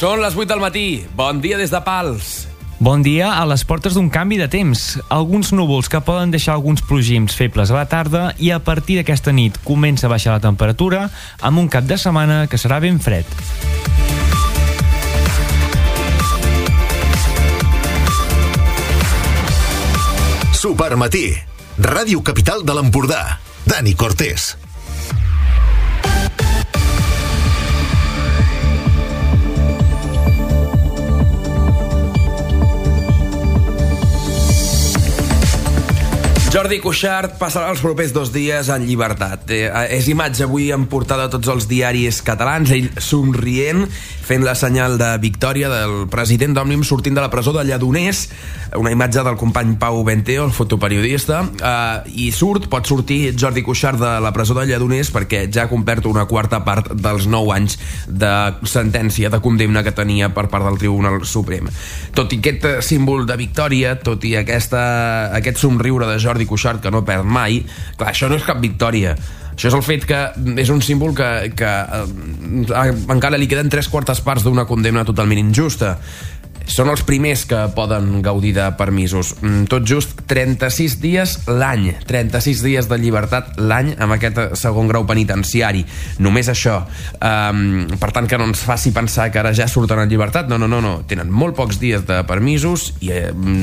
Són les 8 del matí. Bon dia des de Pals. Bon dia a les portes d'un canvi de temps. Alguns núvols que poden deixar alguns plogims febles a la tarda i a partir d'aquesta nit comença a baixar la temperatura amb un cap de setmana que serà ben fred. Supermatí. Ràdio Capital de l'Empordà. Dani Cortés. Jordi Cuixart passarà els propers 2 dies en llibertat. És imatge avui en portada a tots els diaris catalans, ell somrient, fent la senyal de victòria del president d'Òmnium sortint de la presó de Lledoners, una imatge del company Pau Benteo, el fotoperiodista, i pot sortir Jordi Cuixart de la presó de Lledoners perquè ja ha complert una quarta part dels 9 anys de sentència, de condemna que tenia per part del Tribunal Suprem. Tot i aquest símbol de victòria, tot i aquest somriure de Jordi Cuixart que no perd mai, clar, això no és cap victòria. Això és el fet que és un símbol que encara li queden 3/4 parts d'una condemna totalment injusta. Són els primers que poden gaudir de permisos. Tot just 36 dies l'any. 36 dies de llibertat l'any amb aquest segon grau penitenciari. Només això. Per tant, que no ens faci pensar que ara ja surten en llibertat. No. Tenen molt pocs dies de permisos i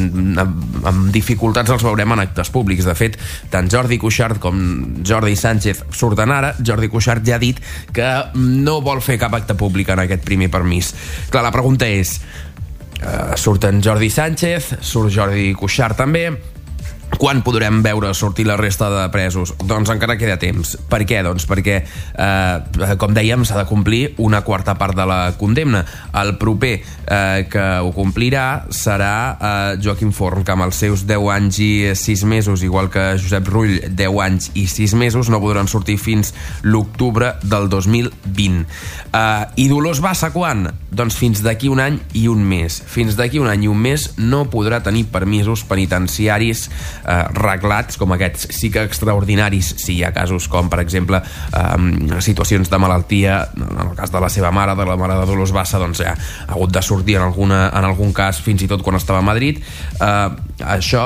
amb dificultats els veurem en actes públics. De fet, tant Jordi Cuixart com Jordi Sánchez surten ara. Jordi Cuixart ja ha dit que no vol fer cap acte públic en aquest primer permís. Clar, la pregunta és... surten Jordi Sánchez, surt Jordi Cuixart també. Quan podrem veure sortir la resta de presos? Doncs encara queda temps. Per què? Doncs perquè, com dèiem, s'ha de complir una quarta part de la condemna. El proper que ho complirà serà Joaquim Forn, que amb els seus 10 anys i 6 mesos, igual que Josep Rull, 10 anys i 6 mesos, no podran sortir fins l'octubre del 2020. I Dolors Bassa, quan? Doncs fins d'aquí un any i un mes. Fins d'aquí un any i un mes no podrà tenir permisos penitenciaris reglats com aquests. Sí que extraordinaris si hi ha casos com, per exemple, situacions de malaltia. En el cas de la seva mare, de la mare de Dolors Bassa, doncs ja ha hagut de sortir en algun cas, fins i tot quan estava a Madrid. Això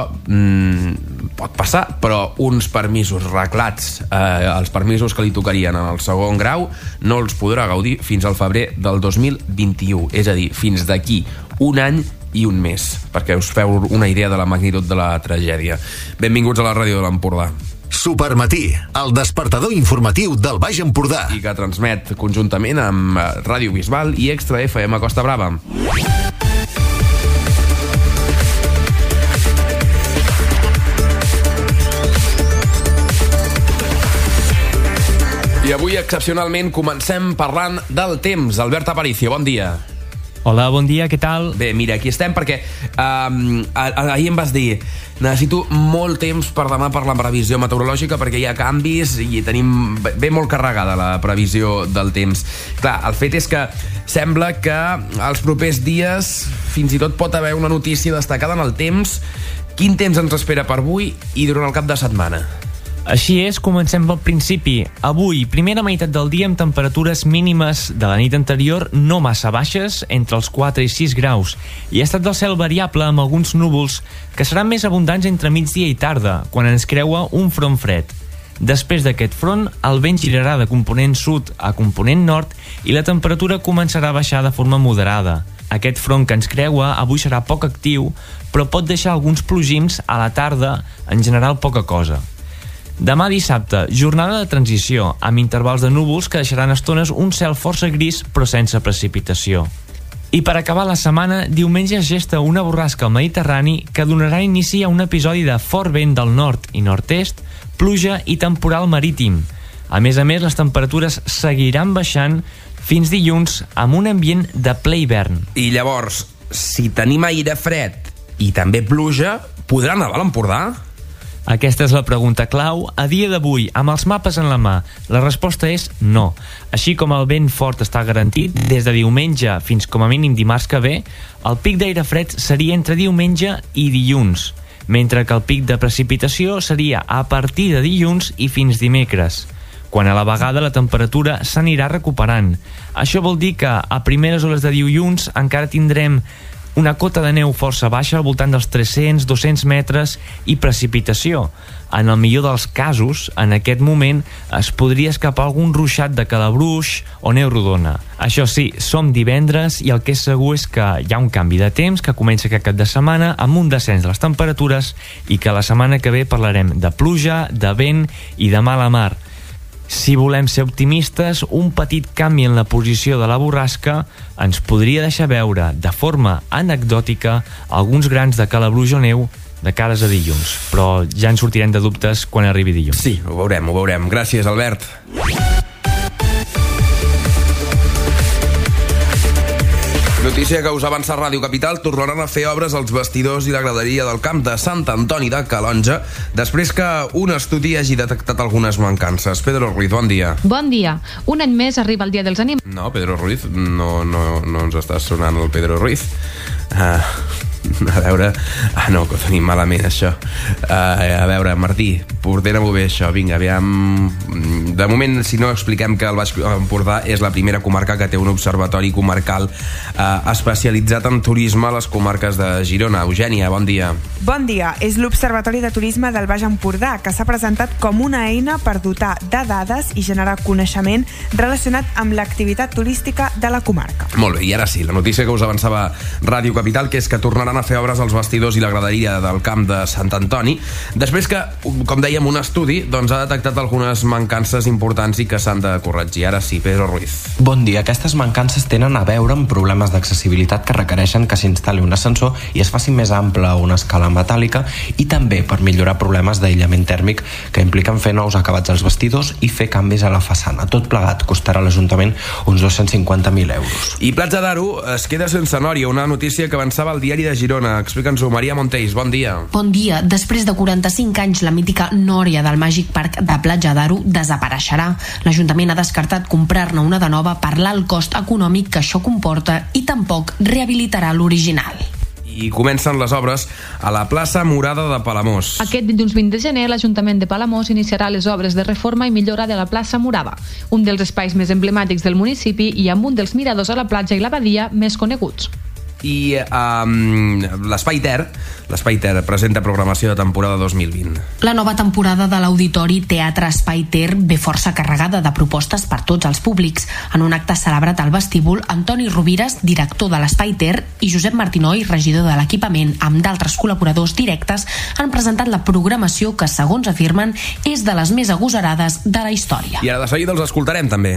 pot passar, però uns permisos reglats, els permisos que li tocarien en el segon grau, no els podrà gaudir fins al febrer del 2021, és a dir, fins d'aquí un any i un mes, perquè us feu una idea de la magnitud de la tragèdia. Benvinguts a la ràdio de l'Empordà. Supermatí, el despertador informatiu del Baix Empordà. I que transmet conjuntament amb Ràdio Bisbal i Extra FM a Costa Brava. I avui, excepcionalment, comencem parlant del temps. Albert Aparicio, bon dia. Hola, bon dia, què tal? Bé, mira, aquí estem perquè ahir em vas dir necessito molt temps per demà per la previsió meteorològica perquè hi ha canvis i tenim ben molt carregada la previsió del temps. Clar, el fet és que sembla que els propers dies fins i tot pot haver una notícia destacada en el temps. Quin temps ens espera per avui i durant el cap de setmana? Així és, comencem pel principi. Avui, primera meitat del dia amb temperatures mínimes de la nit anterior no massa baixes, entre els 4 i 6 graus, i estat del cel variable amb alguns núvols que seran més abundants entre migdia i tarda, quan ens creua un front fred. Després d'aquest front, el vent girarà de component sud a component nord i la temperatura començarà a baixar de forma moderada. Aquest front que ens creua avui serà poc actiu, però pot deixar alguns plogims a la tarda, en general poca cosa. Demà dissabte, jornada de transició, amb intervals de núvols que deixaran estones un cel força gris però sense precipitació. I per acabar la setmana, diumenge es gesta una borrasca al Mediterrani que donarà inici a un episodi de fort vent del nord i nord-est, pluja i temporal marítim. A més, les temperatures seguiran baixant fins dilluns amb un ambient de ple hivern. I llavors, si tenim aire fred i també pluja, podrà nevar a l'Empordà? Aquesta és la pregunta clau. A dia d'avui, amb els mapes en la mà, la resposta és no. Així com el vent fort està garantit, des de diumenge fins com a mínim dimarts que ve, el pic d'aire fred seria entre diumenge i dilluns, mentre que el pic de precipitació seria a partir de dilluns i fins dimecres. quan a la vegada la temperatura s'anirà recuperant. Això vol dir que a primeres hores de dilluns encara tindrem una cota de neu força baixa al voltant dels 300-200 metres i precipitació. En el millor dels casos, en aquest moment es podria escapar algun ruixat de calabruix o neu rodona. Això sí, som divendres i el que és segur és que hi ha un canvi de temps que comença aquest cap de setmana amb un descens de les temperatures i que la setmana que ve parlarem de pluja, de vent i de mala mar. Si volem ser optimistes, un petit canvi en la posició de la borrasca ens podria deixar veure, de forma anecdòtica, alguns grans de calabruix o neu de cares a dilluns. Però ja ens sortirem de dubtes quan arribi dilluns. Sí, ho veurem, ho veurem. Gràcies, Albert. Notícia que us ha avançat Ràdio Capital: tornaran a fer obres als vestidors i la graderia del camp de Sant Antoni de Calonge després que un estudi hagi detectat algunes mancances. Pedro Ruiz, bon dia. Bon dia. Un any més arriba el Dia dels Animals. No, Pedro Ruiz, no ens està sonant el Pedro Ruiz. A veure... no, que ho tenim malament, això. A veure, Martí, ordena-m'ho bé, això. Vinga, aviam... De moment, si no, expliquem que el Baix Empordà és la primera comarca que té un observatori comarcal especialitzat en turisme a les comarques de Girona. Eugènia, bon dia. Bon dia. És l'Observatori de Turisme del Baix Empordà, que s'ha presentat com una eina per dotar de dades i generar coneixement relacionat amb l'activitat turística de la comarca. Molt bé, i ara sí, la notícia que us avançava Ràdio Capital, que és que tornaran a fer obres als vestidors i la graderia del camp de Sant Antoni, després que, com dèiem, un estudi ha detectat algunes mancances importants i que s'han de corregir. Ara sí, Pedro Ruiz. Bon dia. Aquestes mancances tenen a veure amb problemes d'accessibilitat que requereixen que s'instal·li un ascensor i es faci més ample una escala metàl·lica, i també per millorar problemes d'aïllament tèrmic que impliquen fer nous acabats als vestidors i fer canvis a la façana. Tot plegat costarà a l'Ajuntament uns 250.000 euros. I Platja d'Aro es queda sense nòria, una notícia que avançava al diari de Girona. Explica'ns-ho, Maria Montells, bon dia. Bon dia. Després de 45 anys, la mítica nòria del Màgic Parc de Platja d'Aro desapareixerà. L'Ajuntament ha descartat comprar-ne una de nova per l'alt cost econòmic que això comporta i tampoc rehabilitarà l'original. I comencen les obres a la plaça Murada de Palamós. Aquest dilluns 20 de gener, l'Ajuntament de Palamós iniciarà les obres de reforma i millora de la plaça Murada, un dels espais més emblemàtics del municipi i amb un dels miradors a la platja i la badia més coneguts. I l'Espai Ter presenta programació de temporada 2020. La nova temporada de l'Auditori Teatre Espai Ter ve força carregada de propostes per tots els públics. En un acte celebrat al vestíbul, Antoni Rovires, director de l'Espai Ter, i Josep Martinoi, regidor de l'equipament, amb d'altres col·laboradors directes, han presentat la programació que, segons afirmen, és de les més agosarades de la història. I ara de seguida els escoltarem, també.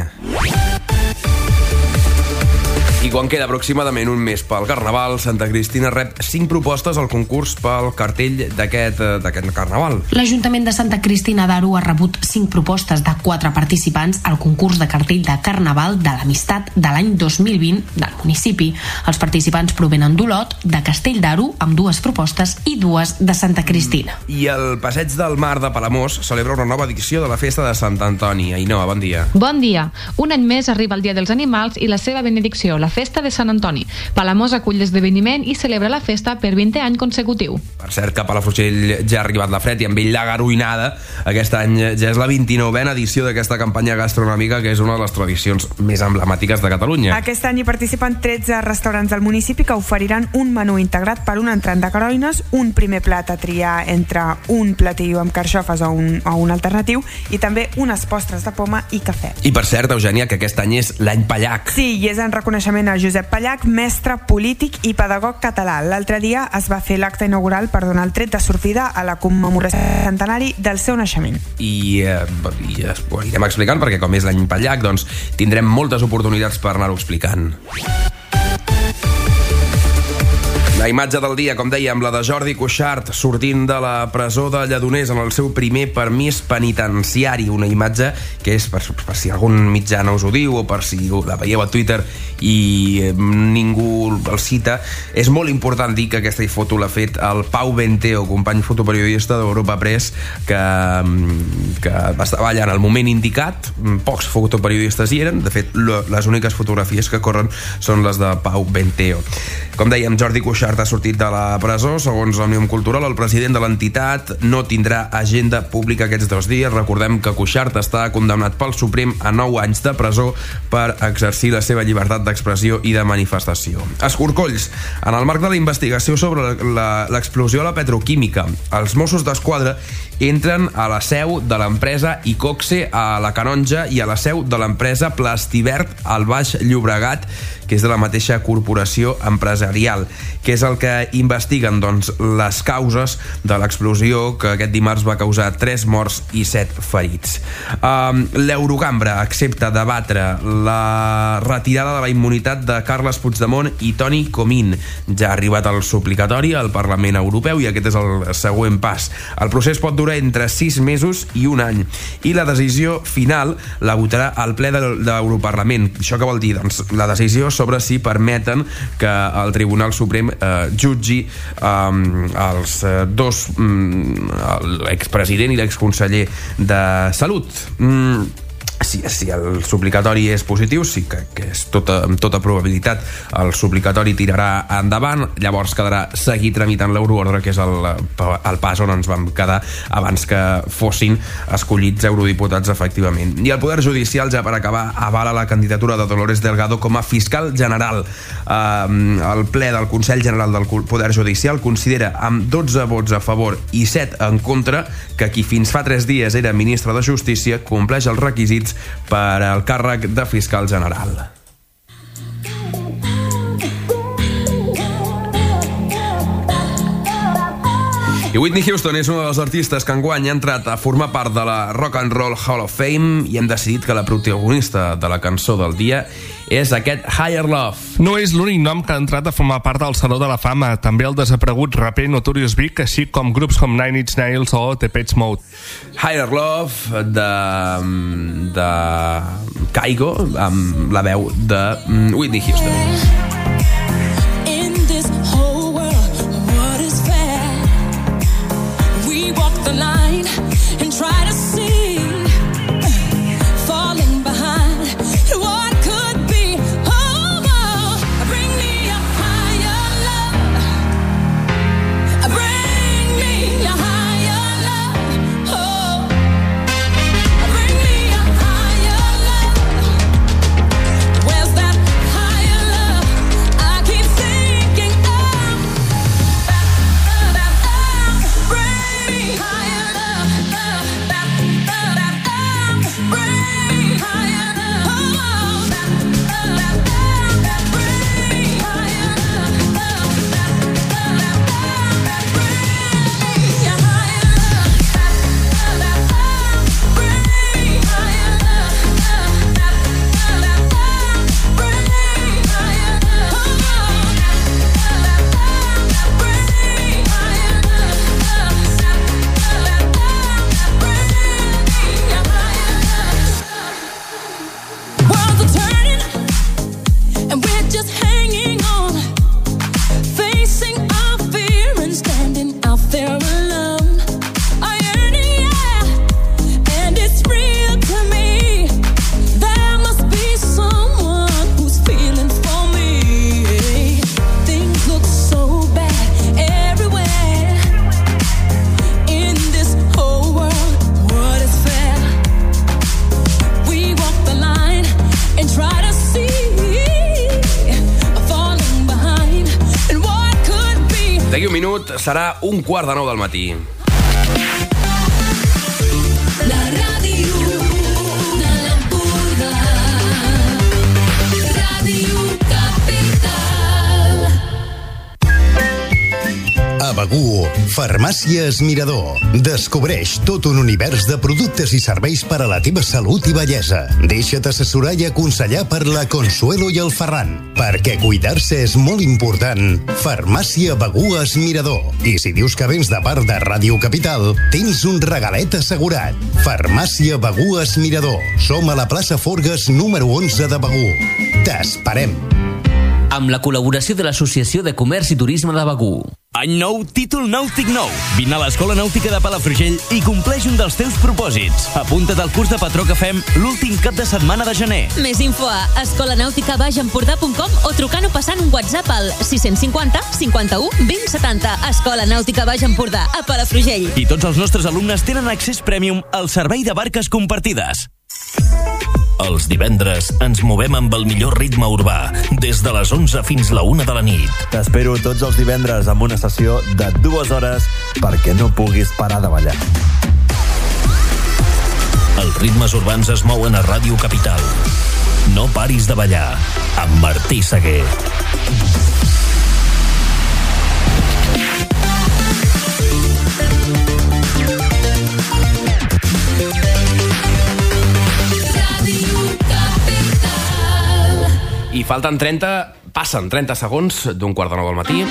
I quan queda aproximadament un mes pel Carnaval, Santa Cristina rep 5 propostes al concurs pel cartell d'aquest Carnaval. L'Ajuntament de Santa Cristina d'Aro ha rebut 5 propostes de 4 participants al concurs de cartell de Carnaval de l'Amistat de l'any 2020 del municipi. Els participants provenen d'Olot, de Castell d'Aro, amb 2 propostes, i 2 de Santa Cristina. I el Passeig del Mar de Palamós celebra una nova edició de la Festa de Sant Antoni. Ainhoa, bon dia. Bon dia. Un any més arriba el Dia dels Animals i la seva benedicció, la Festa de Sant Antoni. Palamós acull l'esdeveniment i celebra la festa per 20 anys consecutiu. Per cert, que a Palafrugell ja ha arribat la fred i amb ell la garoinada. Aquest any ja és la 29a edició d'aquesta campanya gastronòmica, que és una de les tradicions més emblemàtiques de Catalunya. Aquest any hi participen 13 restaurants del municipi que oferiran un menú integrat per un entrant de caroines, un primer plat a triar entre un platillo amb carxofes o un alternatiu, i també unes postres de poma i cafè. I per cert, Eugènia, que aquest any és l'any Pallac. Sí, i és en reconeixement a Josep Pallac, mestre, polític i pedagog català. L'altre dia es va fer l'acte inaugural per donar el tret de sortida a la commemoració centenari del seu naixement. I ho anirem explicant, perquè com és l'any Pallac, doncs tindrem moltes oportunitats per anar-ho explicant. La imatge del dia, com dèiem, la de Jordi Cuixart sortint de la presó de Lledoners en el seu primer permís penitenciari. Una imatge que és, per si algun mitjà no us ho diu, o per si la veieu a Twitter i ningú el cita, és molt important dir que aquesta foto l'ha fet el Pau Benteo, company fotoperiodista d'Europa Press, que estava allà en el moment indicat. Pocs fotoperiodistes hi eren. De fet, les úniques fotografies que corren són les de Pau Benteo. Com dèiem, Jordi Cuixart Cuixart ha sortit de la presó. Segons l'Òmnium Cultural, el president de l'entitat no tindrà agenda pública aquests 2 dies. Recordem que Cuixart està condemnat pel Suprem a 9 anys de presó per exercir la seva llibertat d'expressió i de manifestació. Escorcolls. En el marc de la investigació sobre l'explosió a la petroquímica, els Mossos d'Esquadra entren a la seu de l'empresa Icoxe a la Canonja i a la seu de l'empresa Plastivert al Baix Llobregat, que és de la mateixa corporació empresarial. Què és el que investiguen? Doncs les causes de l'explosió que aquest dimarts va causar 3 morts i 7 ferits. L'Eurocambra accepta debatre la retirada de la immunitat de Carles Puigdemont i Toni Comín. Ja ha arribat el suplicatori al Parlament Europeu i aquest és el següent pas. El procés pot durar entre 6 mesos i 1 any i la decisió final la votarà al ple de l'Europarlament. Això què vol dir? Doncs la decisió sobre si permeten que el Tribunal Suprem jutgi els dos, l'expresident i l'exconseller de Salut. Si el suplicatori és positiu, sí que és amb tota probabilitat el suplicatori tirarà endavant, llavors quedarà seguir tramitant l'euroordre, que és el pas on ens vam quedar abans que fossin escollits eurodiputats efectivament. I el Poder Judicial, ja per acabar, avala la candidatura de Dolores Delgado com a fiscal general. El ple del Consell General del Poder Judicial considera amb 12 vots a favor i 7 en contra que qui fins fa 3 dies era ministre de Justícia compleix els requisits per al càrrec de fiscal general. I Whitney Houston és un dels artistes que enguany ha entrat a formar part de la Rock and Roll Hall of Fame i hem decidit que la protagonista de la cançó del dia és aquest Higher Love. No és l'únic nom que ha entrat a formar part del Saló de la Fama, també el desaparegut raper Notorious Big, així com grups com Nine Inch Nails o Depeche Mode. Higher Love de Kygo amb la veu de Whitney Houston. D'aquí un minut serà 1:15 del matí. La ràdio de l'Empordà, Ràdio Capital. A Begur, Farmàcies Mirador. Descobreix tot un univers de productes i serveis per a la teva salut i bellesa. Deixa't assessorar i aconsellar per la Consuelo i el Ferran. Perquè cuidar-se és molt important. Farmàcia Begur Mirador. I si dius que vens de part de Ràdio Capital, tens un regalet assegurat. Farmàcia Begur Mirador. Som a la plaça Forgues número 11 de Begur. T'esperem. Amb la col·laboració de l'Associació de Comerç i Turisme de Begur. Any nou, títol nàutic nou. Vine a l'Escola Nàutica de Palafrugell i compleix un dels teus propòsits. Apunta't al curs de patró que fem l'últim cap de setmana de gener. Més info a escolanauticabaixempordà.com o trucant o passant un WhatsApp al 650 51 20 70. Escola Nàutica Baix Empordà, a Palafrugell. I tots els nostres alumnes tenen accés premium al servei de barques compartides. Els divendres ens movem amb el millor ritme urbà, des de les 11 fins la 1 de la nit. T'espero tots els divendres amb una sessió de 2 hores perquè no puguis parar de ballar. Els ritmes urbans es mouen a Ràdio Capital. No paris de ballar, amb Martí Seguer. I passen 30 segons d'un 8:45 al matí.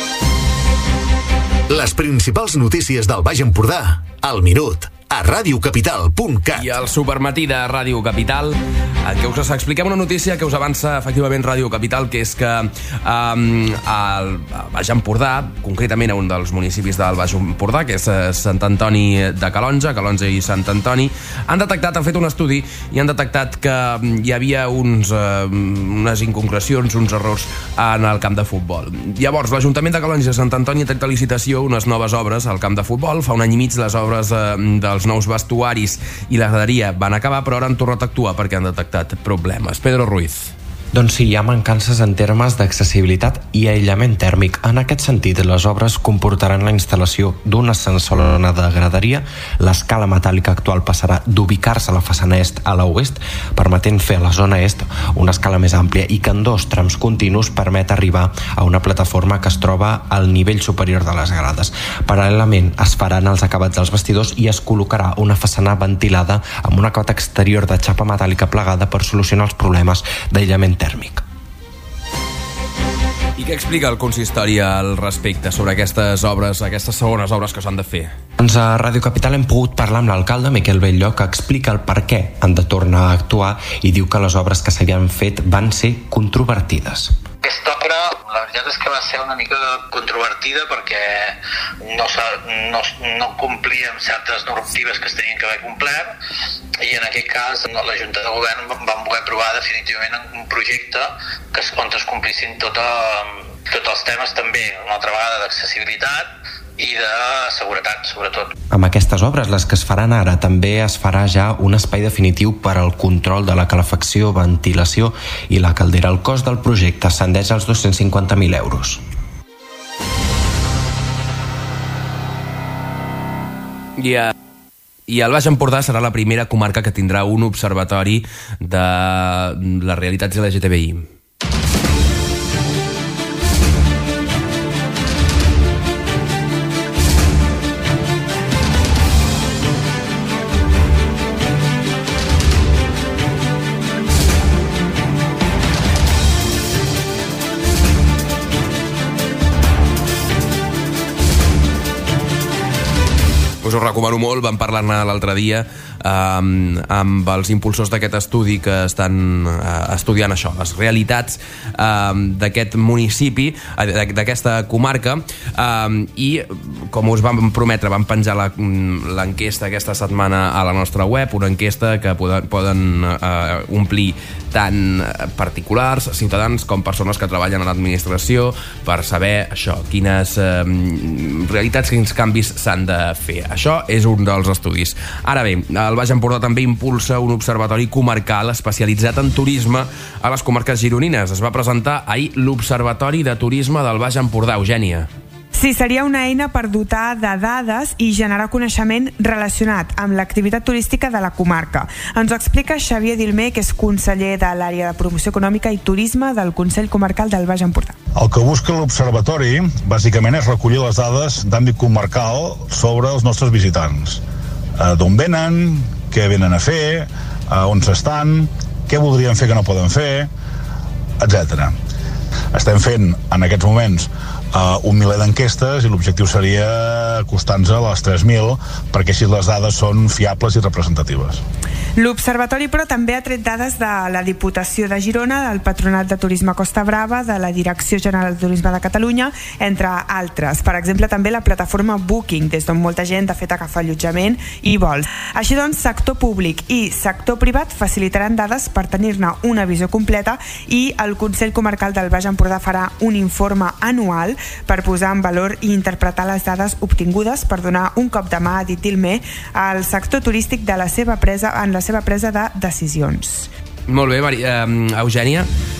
Les principals notícies del Baix Empordà, al minut, a radiocapital.cat. I al supermatí de Ràdio Capital, en què us expliquem una notícia que us avança efectivament Ràdio Capital, que és que al Baix Empordà, concretament a un dels municipis del Baix Empordà, que és Sant Antoni de Calonge i Sant Antoni, han fet un estudi i han detectat que hi havia unes inconcrecions, uns errors en el camp de futbol. Llavors, l'Ajuntament de Calonge i Sant Antoni ha tret a licitació unes noves obres al camp de futbol. Fa un any i mig les obres dels nous vestuaris i la graderia van acabar, però ara han tornat a actuar perquè han detectat problemes. Pedro Ruiz. Doncs sí, hi ha mancances en termes d'accessibilitat i aïllament tèrmic. En aquest sentit, les obres comportaran la instal·lació d'una ascensorona de graderia. L'escala metàl·lica actual passarà d'ubicar-se a la façana est a l'oest, permetent fer a la zona est una escala més àmplia i que en 2 trams continus permet arribar a una plataforma que es troba al nivell superior de les grades. Paral·lelament, es faran els acabats dels vestidors i es col·locarà una façana ventilada amb un acabat exterior de xapa metàl·lica plegada per solucionar els problemes d'aïllament tèrmic. I què explica el consistori al respecte sobre aquestes obres, aquestes segones obres que s'han de fer? Doncs a Ràdio Capital hem pogut parlar amb l'alcalde Miquel Bellló, que explica el per què han de tornar a actuar i diu que les obres que s'havien fet van ser controvertides. Aquesta obra, la veritat és que va ser una mica controvertida perquè no complia amb certes normatives que es tenien que haver complert i en aquest cas la Junta de Govern van voler aprovar definitivament un projecte on es complissin tots els temes també, una altra vegada, d'accessibilitat i de seguretat, sobretot. Amb aquestes obres, les que es faran ara, també es farà ja un espai definitiu per al control de la calefacció, ventilació i la caldera. El cost del projecte ascendeix als 250.000 euros. I el Baix Empordà serà la primera comarca que tindrà un observatori de les realitats LGTBI. Us ho recomano molt, vam parlar-ne l'altre dia amb els impulsors d'aquest estudi que estan estudiant això, les realitats d'aquest municipi, d'aquesta comarca, i com us vam prometre, vam penjar l'enquesta aquesta setmana a la nostra web, una enquesta que poden omplir tant particulars, ciutadans, com persones que treballen a l'administració per saber això, quines realitats, quins canvis s'han de fer. Això és un dels estudis. Ara bé, el Baix Empordà també impulsa un observatori comarcal especialitzat en turisme a les comarques gironines. Es va presentar ahir l'Observatori de Turisme del Baix Empordà. Eugènia. Sí, seria una eina per dotar de dades i generar coneixement relacionat amb l'activitat turística de la comarca. Ens ho explica Xavier Dilmé, que és conseller de l'àrea de promoció econòmica i turisme del Consell Comarcal del Baix Empordà. El que busca l'Observatori, bàsicament, és recollir les dades d'àmbit comarcal sobre els nostres visitants. D'on venen, què venen a fer, on s'estan, què voldrien fer que no poden fer, etc. Estem fent en aquests moments un miler d'enquestes i l'objectiu seria acostar-nos a les 3.000 perquè així les dades són fiables i representatives. L'Observatori, però, també ha tret dades de la Diputació de Girona, del Patronat de Turisme Costa Brava, de la Direcció General de Turisme de Catalunya, entre altres. Per exemple, també la plataforma Booking, des d'on molta gent de fet agafa allotjament i vols. Així doncs, sector públic i sector privat facilitaran dades per tenir-ne una visió completa i el Consell Comarcal del Baix Empordà farà un informe anual per posar en valor i interpretar les dades obtingudes per donar un cop de mà, ha dit Dilmé, al sector turístic de la seva presa de decisions. Molt bé, Eugènia.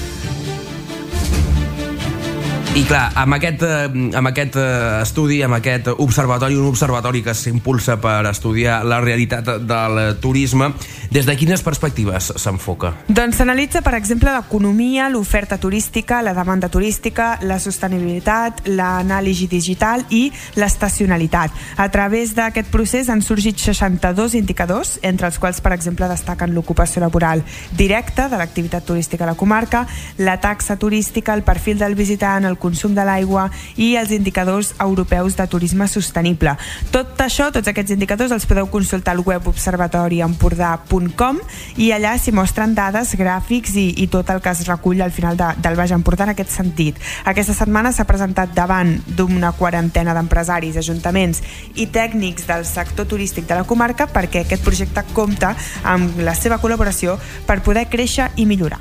I clar, amb aquest estudi, amb aquest observatori, un observatori que s'impulsa per estudiar la realitat del turisme, des de quines perspectives s'enfoca? Doncs s'analitza, per exemple, l'economia, l'oferta turística, la demanda turística, la sostenibilitat, l'anàlisi digital i l'estacionalitat. A través d'aquest procés han sorgit 62 indicadors, entre els quals, per exemple, destaquen l'ocupació laboral directa de l'activitat turística a la comarca, la taxa turística, el perfil del visitant, el consum de l'aigua i els indicadors europeus de turisme sostenible. Tot això, tots aquests indicadors els podeu consultar al web observatoriempordà.com i allà s'hi mostren dades, gràfics i tot el que es recull al final del Baix Empordà en aquest sentit. Aquesta setmana s'ha presentat davant d'una quarantena d'empresaris, ajuntaments i tècnics del sector turístic de la comarca perquè aquest projecte compta amb la seva col·laboració per poder créixer i millorar.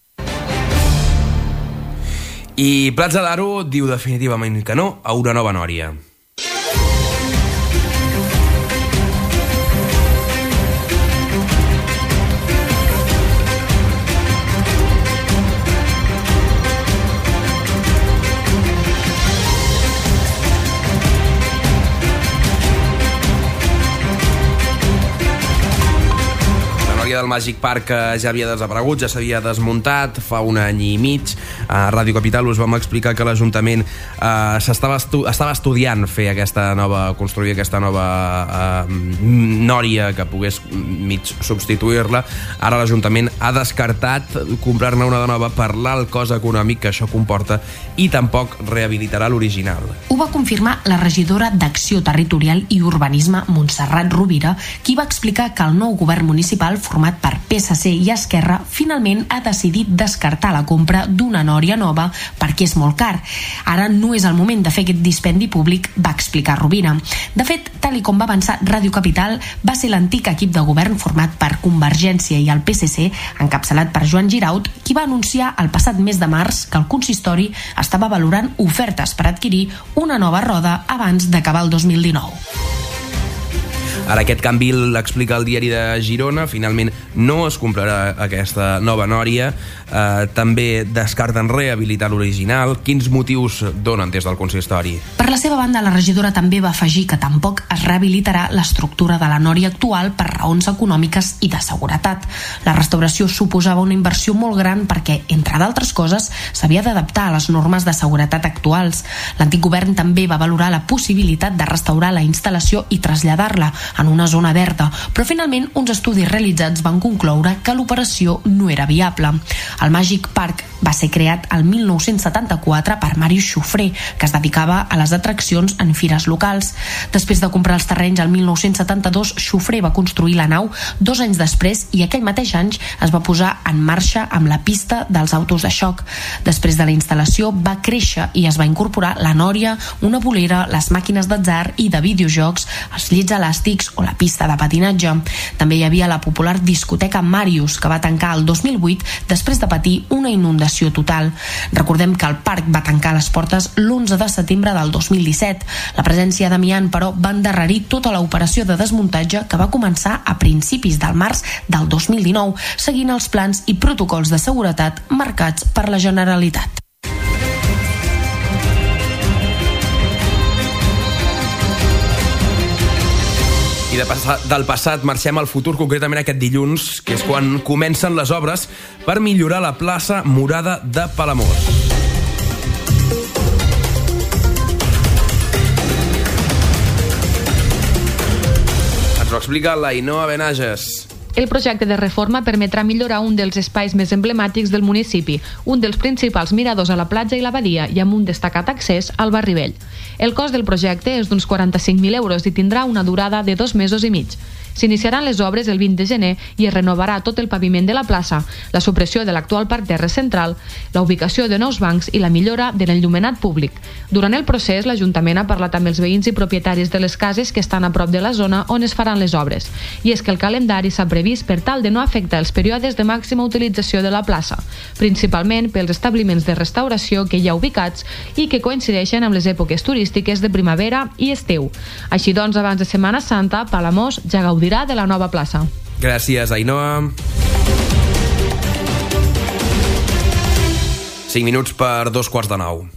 I Platja d'Aro diu definitivament que no a una nova nòria. Del Magic Park ja havia desaparegut, ja s'havia desmuntat fa un any i mig. A Ràdio Capital us vam explicar que l'Ajuntament estava estudiant construir aquesta nova nòria que pogués mig substituir-la. Ara l'Ajuntament ha descartat comprar-ne una de nova per l'alt cost econòmic que això comporta i tampoc rehabilitarà l'original. Ho va confirmar la regidora d'Acció Territorial i Urbanisme, Montserrat Rovira, qui va explicar que el nou govern municipal format per PSC i Esquerra finalment ha decidit descartar la compra d'una nòria nova perquè és molt car. Ara no és el moment de fer aquest dispendi públic, va explicar Rovira. De fet, tal i com va avançar Ràdio Capital, va ser l'antic equip de govern format per Convergència i el PSC, encapçalat per Joan Giraut, qui va anunciar el passat mes de març que el consistori estava valorant ofertes per adquirir una nova roda abans d'acabar el 2019. Ara aquest canvi l'explica el diari de Girona. Finalment no es comprarà aquesta nova nòria. També descarten rehabilitar l'original. Quins motius donen des del consistori? Per la seva banda, la regidora també va afegir que tampoc es rehabilitarà l'estructura de la nòria actual per raons econòmiques i de seguretat. La restauració suposava una inversió molt gran perquè, entre d'altres coses, s'havia d'adaptar a les normes de seguretat actuals. L'antic govern també va valorar la possibilitat de restaurar la instal·lació i traslladar-la en una zona verda, però finalment uns estudis realitzats van concloure que l'operació no era viable. El Magic Park va ser creat el 1974 per Màrius Xufré, que es dedicava a les atraccions en fires locals. Després de comprar els terrenys el 1972, Xufré va construir la nau 2 anys després i aquell mateix any es va posar en marxa amb la pista dels autos de xoc. Després de la instal·lació va créixer i es va incorporar la nòria, una bolera, les màquines d'atzar i de videojocs, els llits elàstics o la pista de patinatge. També hi havia la popular discoteca Màrius, que va tancar el 2008 després de patir una inundació total. Recordem que el parc va tancar les portes l'11 de setembre del 2017. La presència d'amiant, però, va endarrerir tota l'operació de desmuntatge que va començar a principis del març del 2019, seguint els plans i protocols de seguretat marcats per la Generalitat. I del passat marxem al futur, concretament aquest dilluns, que és quan comencen les obres per millorar la plaça Morada de Palamós. Ens ho explica l'Ainhoa Benages. El projecte de reforma permetrà millorar un dels espais més emblemàtics del municipi, un dels principals miradors a la platja i la badia i amb un destacat accés al barri vell. El cost del projecte és d'uns 45.000 euros i tindrà una durada de 2 mesos i mig. S'iniciaran les obres el 20 de gener i es renovarà tot el paviment de la plaça, la supressió de l'actual parterre central, la ubicació de nous bancs i la millora de l'enllumenat públic. Durant el procés, l'Ajuntament ha parlat amb els veïns i propietaris de les cases que estan a prop de la zona on es faran les obres. I és que el calendari s'ha previst per tal de no afectar els períodes de màxima utilització de la plaça, principalment pels establiments de restauració que hi ha ubicats i que coincideixen amb les èpoques turístiques de primavera i estiu. Així doncs, abans de Setmana Santa, Palamós ja gaudirà de la nova plaça. Gràcies, Ainhoa. 5 minuts per 8:45.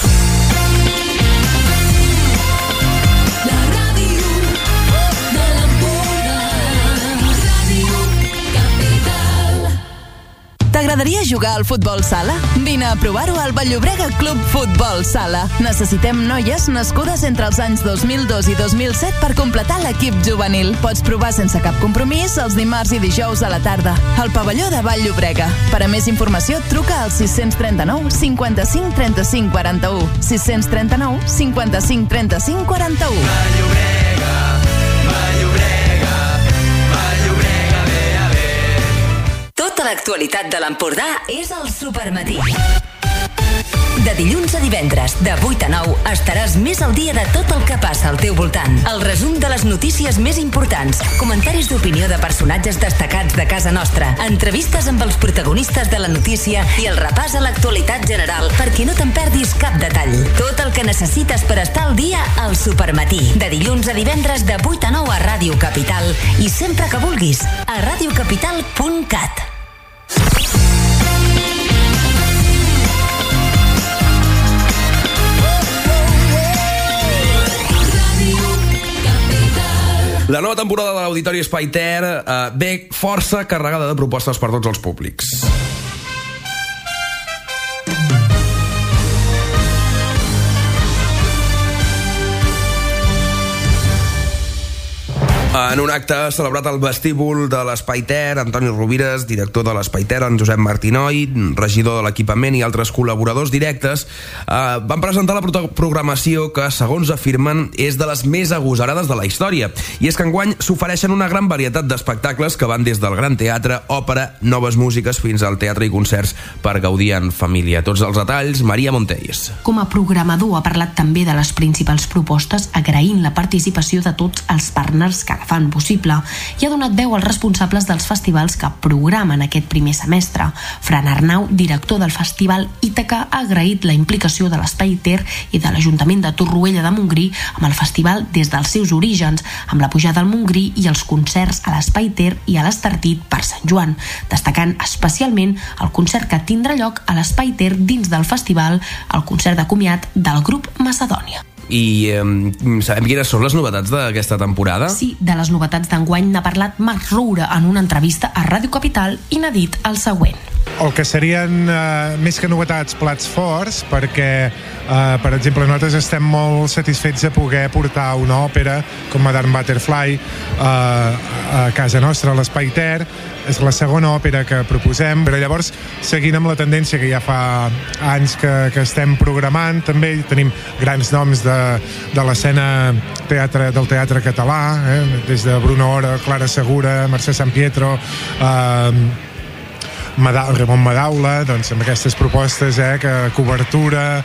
T'agradaria jugar al futbol sala? Vine a provar-ho al Vall-llobrega Club Futbol Sala. Necessitem noies nascudes entre els anys 2002 i 2007 per completar l'equip juvenil. Pots provar sense cap compromís els dimarts i dijous a la tarda al pavelló de Vall-llobrega. Per a més informació, truca al 639 55 35 41. 639 55 35 41. Vall-llobrega, Vall-llobrega, Vall-llobrega, ve a ver. Tota l'actualitat de l'Empordà és al Supermatí. De dilluns a divendres, de 8 a 9, estaràs més al dia de tot el que passa al teu voltant. El resum de les notícies més importants, comentaris d'opinió de personatges destacats de casa nostra, entrevistes amb els protagonistes de la notícia i el repàs a l'actualitat general perquè no te'n perdis cap detall. Tot el que necessites per estar al dia al Supermatí. De dilluns a divendres, de 8 a 9 a Ràdio Capital i sempre que vulguis a radiocapital.cat. La nova temporada de l'Auditori Espai Ter ve força carregada de propostes per tots els públics. En un acte celebrat al vestíbul de l'Espai Ter, Antoni Rovires, director de l'Espai Ter, en Josep Martinoi, regidor de l'equipament i altres col·laboradors directes, van presentar la programació que, segons afirmen, és de les més agosarades de la història. I és que enguany s'ofereixen una gran varietat d'espectacles que van des del Gran Teatre, òpera, noves músiques, fins al teatre i concerts per gaudir en família. Tots els detalls, Maria Montells. Com a programador ha parlat també de les principals propostes, agraint la participació de tots els partners que la fan possible i ha donat veu als responsables dels festivals que programen aquest primer semestre. Fran Arnau, director del Festival Ítaca, ha agraït la implicació de l'Espai Ter i de l'Ajuntament de Torroella de Montgrí amb el festival des dels seus orígens, amb la pujada al Montgrí i els concerts a l'Espai Ter i a l'Estartit per Sant Joan, destacant especialment el concert que tindrà lloc a l'Espai Ter dins del festival, el concert de comiat del grup Macedònia. I sabem quines són les novetats d'aquesta temporada? Sí, de les novetats d'enguany n'ha parlat Marc Roura en una entrevista a Ràdio Capital i n'ha dit el següent. El que serien més que novetats, plats forts, perquè per exemple nosaltres estem molt satisfets de poder portar una òpera com Madame Butterfly a casa nostra, a l'Espai Ter. És la segona òpera que proposem, però llavors seguint amb la tendència que ja fa anys que estem programant, també tenim grans noms de l'escena del teatre català, des de Bruno Hora, Clara Segura, Mercè Sant Pietro, Ramon Madaula, doncs amb aquestes propostes, que cobertura,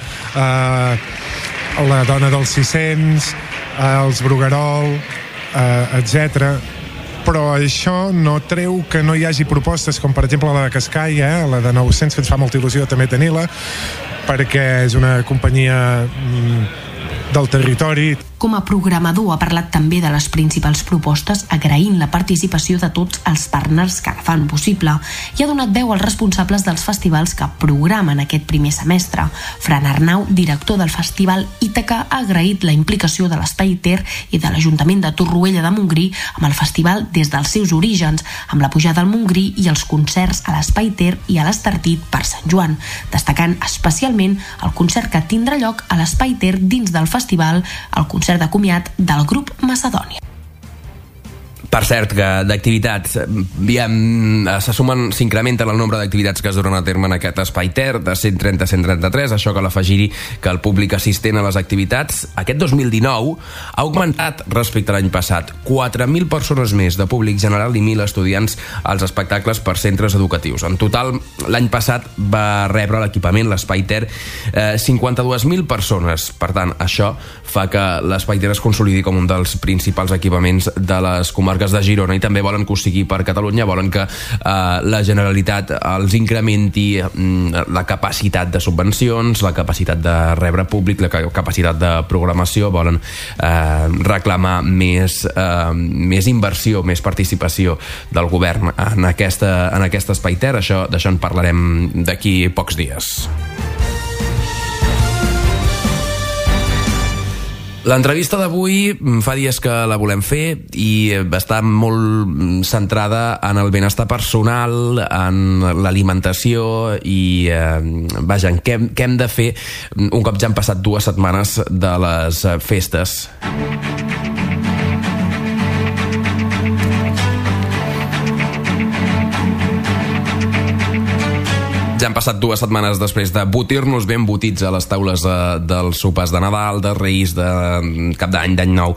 la dona dels 600, els Bruguerol, etc. Però això no treu que no hi hagi propostes com per exemple la de Cascai, la de 900, que ens fa molta il·lusió també tenir-la, perquè és una companyia del territori. Com a programador ha parlat també de les principals propostes, agraint la participació de tots els partners que la fan possible i ha donat veu als responsables dels festivals que programen aquest primer semestre. Fran Arnau, director del Festival Ítaca, ha agraït la implicació de l'Espai Ter i de l'Ajuntament de Torroella de Montgrí amb el festival des dels seus orígens, amb la pujada al Montgrí i els concerts a l'Espai Ter i a l'Estartit per Sant Joan, destacant especialment el concert que tindrà lloc a l'Espai Ter dins del festival, el concert de comiat del grup Macedònia. Per cert, que d'activitats s'incrementen el nombre d'activitats que es duren a terme en aquest espai Ter, de 130 a 133, això cal afegir-hi que el públic assistent a les activitats aquest 2019 ha augmentat respecte a l'any passat. 4.000 persones més de públic general i 1.000 estudiants als espectacles per centres educatius. En total, l'any passat va rebre l'equipament, l'espai Ter, 52.000 persones. Per tant, això fa que l'espai Ter es consolidi com un dels principals equipaments de les comarques de Girona, i també volen que ho sigui per Catalunya, volen que la Generalitat els incrementi la capacitat de subvencions, la capacitat de rebre públic, la capacitat de programació, volen reclamar més inversió, més participació del govern en aquest espai Ter. D'això en parlarem d'aquí pocs dies. L'entrevista d'avui fa dies que la volem fer i està molt centrada en el benestar personal, en l'alimentació i vaja, en què hem de fer un cop ja han passat 2 setmanes de les festes. Ja han passat 2 setmanes després de botir-nos ben botits a les taules dels sopars de Nadal, de Reis, de Cap d'Any, d'Any Nou.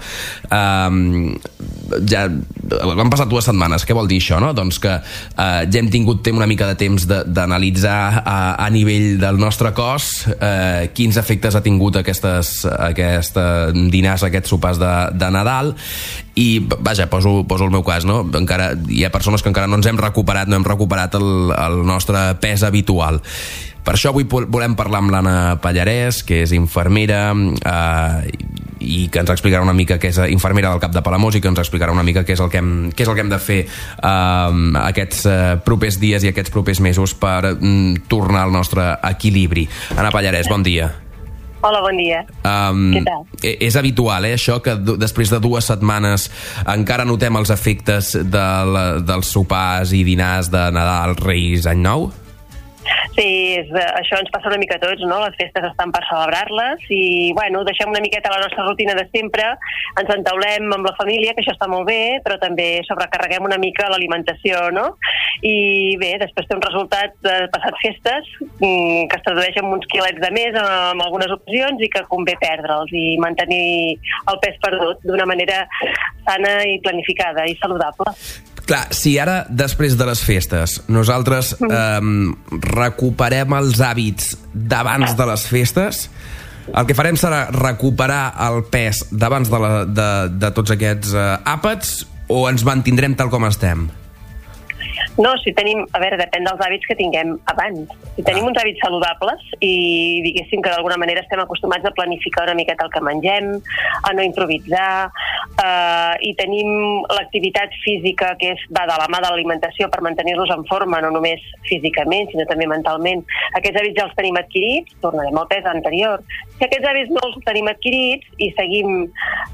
Ja han passat 2 setmanes. Què vol dir això, no? Doncs que ja hem tingut una mica de temps d'analitzar a nivell del nostre cos quins efectes ha tingut aquests dinars, aquests sopars de Nadal. I, vaja, poso el meu cas, no? Encara hi ha persones que encara no ens hem recuperat, no hem recuperat el nostre pes habitual. Per això avui volem parlar amb l'Anna Pallarès, que és infermera i que ens explicarà una mica què és infermera del CAP de Palamós, i que ens explicarà una mica què és el que hem de fer aquests propers dies i aquests propers mesos per tornar al nostre equilibri. Anna Pallarès, bon dia. Hola, bon dia. Què tal? És habitual, això, que després de 2 setmanes encara notem els efectes dels sopars i dinars de Nadal, Reis, Any Nou? Sí, això ens passa una mica a tots, no? Les festes estan per celebrar-les i, bueno, deixem una miqueta la nostra rutina de sempre, ens entaulem amb la família, que això està molt bé, però també sobrecarreguem una mica l'alimentació, no? I bé, després té un resultat de passat festes que es tradueix en uns quilets de més en algunes ocasions i que convé perdre'ls i mantenir el pes perdut d'una manera sana i planificada i saludable. Clar, si ara, després de les festes, nosaltres recuperem els hàbits d'abans de les festes, el que farem serà recuperar el pes d'abans de tots aquests àpats, o ens mantindrem tal com estem? No, si tenim, a veure, depèn dels hàbits que tinguem abans. Si tenim uns hàbits saludables i diguéssim que d'alguna manera estem acostumats a planificar una miqueta el que mengem, a no improvisar, i tenim l'activitat física que va de la mà de l'alimentació per mantenir-nos en forma, no només físicament, sinó també mentalment. Aquests hàbits ja els tenim adquirits, tornarem al pes anterior. Si aquests hàbits no els tenim adquirits i seguim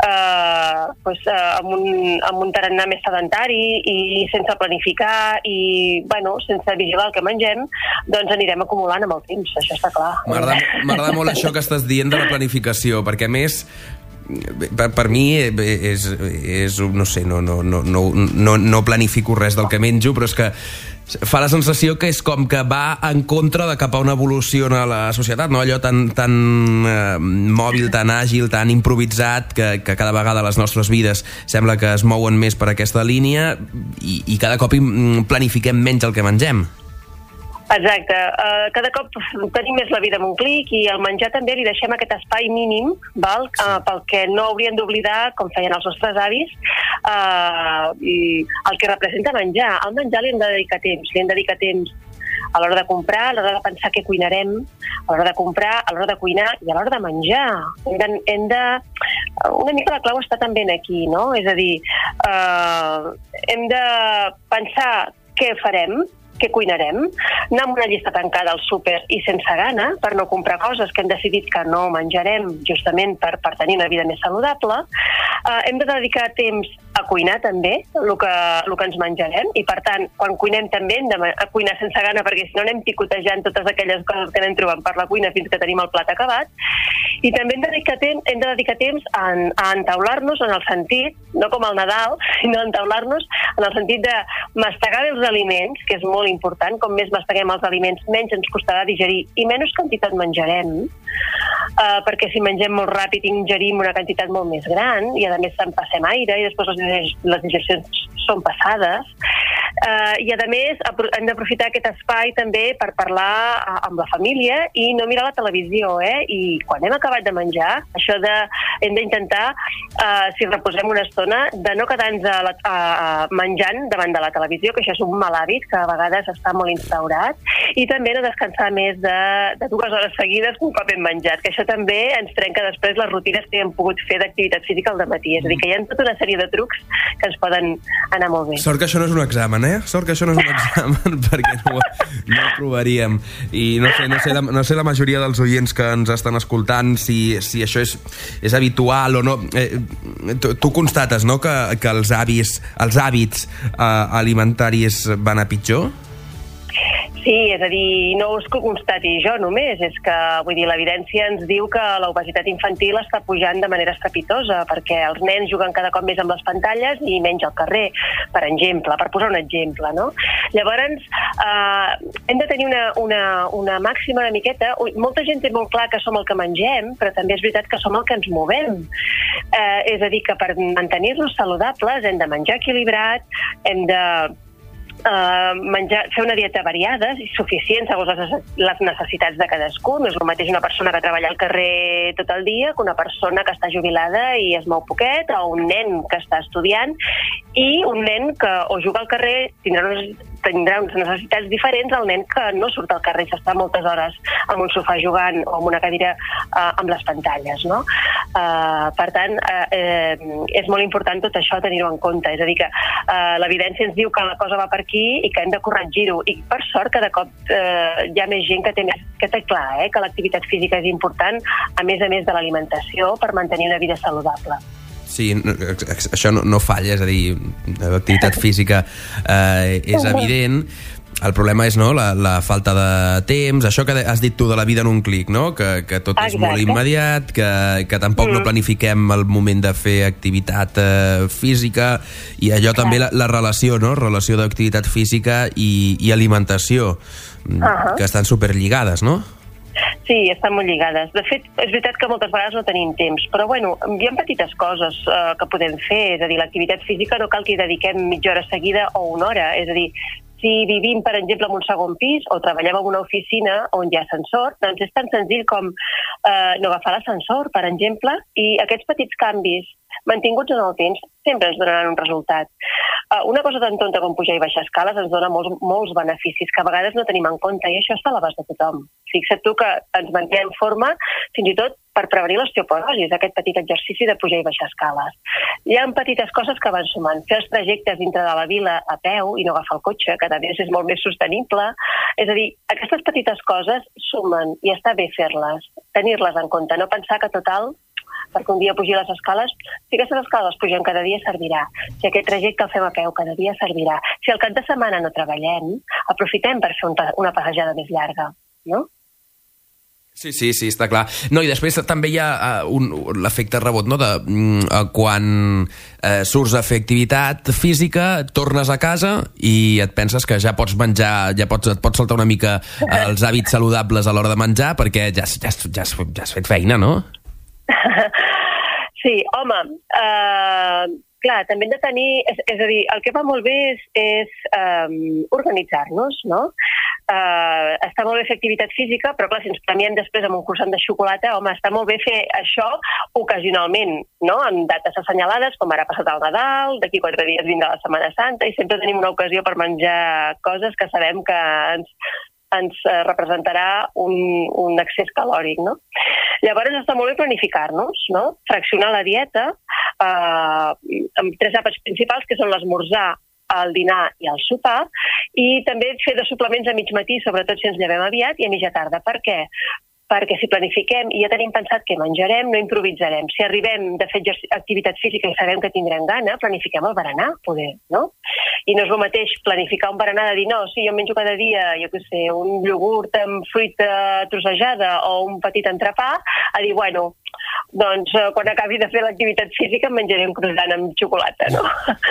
amb un tarannà més sedentari i sense planificar i, bueno, sense vigilar el que mengem, doncs anirem acumulant amb el temps, això està clar. M'agrada molt això que estàs dient de la planificació, perquè a més per mi és no sé, no planifico res del que menjo, però és que fa la sensació que és com que va en contra de cap a on evoluciona la societat, no? Allò tan mòbil, tan àgil, tan improvisat, que cada vegada les nostres vides sembla que es mouen més per aquesta línia i cada cop planifiquem menys el que mengem. Exacte. Cada cop tenim més la vida amb un clic i al menjar també li deixem aquest espai mínim, val? Pel que no haurien d'oblidar, com feien els nostres avis, el que representa menjar. Al menjar li hem de dedicar temps, a l'hora de comprar, a l'hora de pensar què cuinarem, a l'hora de comprar, a l'hora de cuinar i a l'hora de menjar. Una mica la clau està també aquí, no? És a dir, hem de pensar què farem, què cuinarem, anar amb una llista tancada al súper i sense gana per no comprar coses que hem decidit que no menjarem justament per tenir una vida més saludable. Hem de dedicar temps a cuinar també el que ens menjarem, i per tant, quan cuinem també hem de cuinar sense gana, perquè si no anem picotejant totes aquelles coses que anem trobant per la cuina fins que tenim el plat acabat. I també hem de dedicar temps a entaular-nos en el sentit, no com al Nadal, sinó a entaular-nos en el sentit de mastegar bé els aliments, que és molt important. Com més masteguem els aliments, menys ens costarà digerir i menys quantitat menjarem, perquè si mengem molt ràpid ingerim una quantitat molt més gran i a més se'n passem aire i després les digestions són passades. I a més hem d'aprofitar aquest espai també per parlar amb la família i no mirar la televisió, i quan hem acabat de menjar, hem d'intentar, si reposem una estona, de no quedar-nos menjant davant de la televisió, que això és un mal hàbit que a vegades està molt instaurat, i també no descansar més de 2 hores seguides un cop hem menjat, que això també ens trenca després les rutines que hem pogut fer d'activitat física al dematí. És a dir, que hi ha tota una sèrie de trucs que ens poden anar molt bé. Sort que això no és un examen, Sort que això no és un examen, perquè no ho provaríem. I no sé la majoria dels oients que ens estan escoltant si això és habitual o no. Tu constates, no?, que els hàbits alimentaris van a pitjor? Sí, és a dir, no és que ho constati jo només, és que, vull dir, l'evidència ens diu que l'obesitat infantil està pujant de manera estrepitosa, perquè els nens juguen cada cop més amb les pantalles i menys al carrer, per exemple, per posar un exemple, no? Llavors, hem de tenir una màxima una miqueta. Molta gent té molt clar que som el que mengem, però també és veritat que som el que ens movem. És a dir, que per mantenir-nos saludables hem de menjar equilibrat, hem de fer una dieta variada i suficient segons les necessitats de cadascú. No és el mateix una persona que treballa al carrer tot el dia que una persona que està jubilada i es mou poquet, o un nen que està estudiant, i un nen que o juga al carrer tindrà unes necessitats diferents al nen que no surt al carrer i s'està moltes hores en un sofà jugant o en una cadira amb les pantalles, no? Per tant, és molt important tot això tenir-ho en compte. És a dir, que l'evidència ens diu que la cosa va per aquí i que hem de corregir-ho. I per sort cada cop hi ha més gent que té clar que l'activitat física és important, a més de l'alimentació, per mantenir una vida saludable. Sí, això no falla, és a dir, l'activitat física és evident. El problema és, no, la falta de temps, això que has dit tu de la vida en un clic, no? Que tot és molt immediat, que tampoc no planifiquem el moment de fer activitat física, i allò també la relació, no? Relació d'activitat física i alimentació, que estan superlligades, no? Sí, estan molt lligades. De fet, és veritat que moltes vegades no tenim temps, però bueno, hi ha petites coses que podem fer. És a dir, l'activitat física no cal que hi dediquem mitja hora seguida o una hora. És a dir, si vivim, per exemple, en un segon pis o treballem en una oficina on hi ha ascensor, doncs és tan senzill com no agafar l'ascensor, per exemple, i aquests petits canvis mantinguts en el temps sempre ens donaran un resultat. Una cosa tan tonta com pujar i baixar escales ens dona molts beneficis que a vegades no tenim en compte, i això està a l'abast de tothom. Fixa't tu que ens manté en forma fins i tot per prevenir l'osteoporosi, aquest petit exercici de pujar i baixar escales. Hi ha petites coses que van sumant. Fer els trajectes dintre de la vila a peu i no agafar el cotxe, que també és molt més sostenible. És a dir, aquestes petites coses sumen i està bé fer-les, tenir-les en compte, no pensar que total, perquè un dia pugi les escales, si aquestes escales pugem cada dia servirà, si aquest trajecte el fem a peu cada dia servirà, si al cap de setmana no treballem, aprofitem per fer una passejada més llarga, no? Sí, està clar. No, i després també hi ha l'efecte rebot, no? Quan surts a fer activitat física, tornes a casa i et penses que ja pots menjar, et pots saltar una mica els hàbits saludables a l'hora de menjar, perquè ja has fet feina, no? Sí, home, clar, també hem de tenir... És a dir, el que va molt bé és organitzar-nos, no? Està molt bé fer activitat física, però clar, si ens premiem després amb un croissant de xocolata, home, està molt bé fer això ocasionalment, no? En dates assenyalades, com ara ha passat el Nadal, d'aquí 4 dies vindrà la Setmana Santa, i sempre tenim una ocasió per menjar coses que sabem que ens representarà un excés calòric, no? Llavors està molt bé planificar-nos, no? Fraccionar la dieta amb 3 àpats principals, que són l'esmorzar, el dinar i el sopar, i també fer de suplements a mig matí, sobretot si ens llevem aviat, i a mitja tarda. Per què? perquè si planifiquem i ja tenim pensat què menjarem, no improvisarem. Si arribem de fer activitat física i sabem que tindrem gana, planifiquem el berenar, poder, no? I no és el mateix planificar un berenar de dir, no, sí, jo menjo cada dia, jo què sé, un iogurt amb fruita trossejada o un petit entrepà, a dir, bueno, doncs quan acabi de fer l'activitat física em menjaré un croissant amb xocolata, no?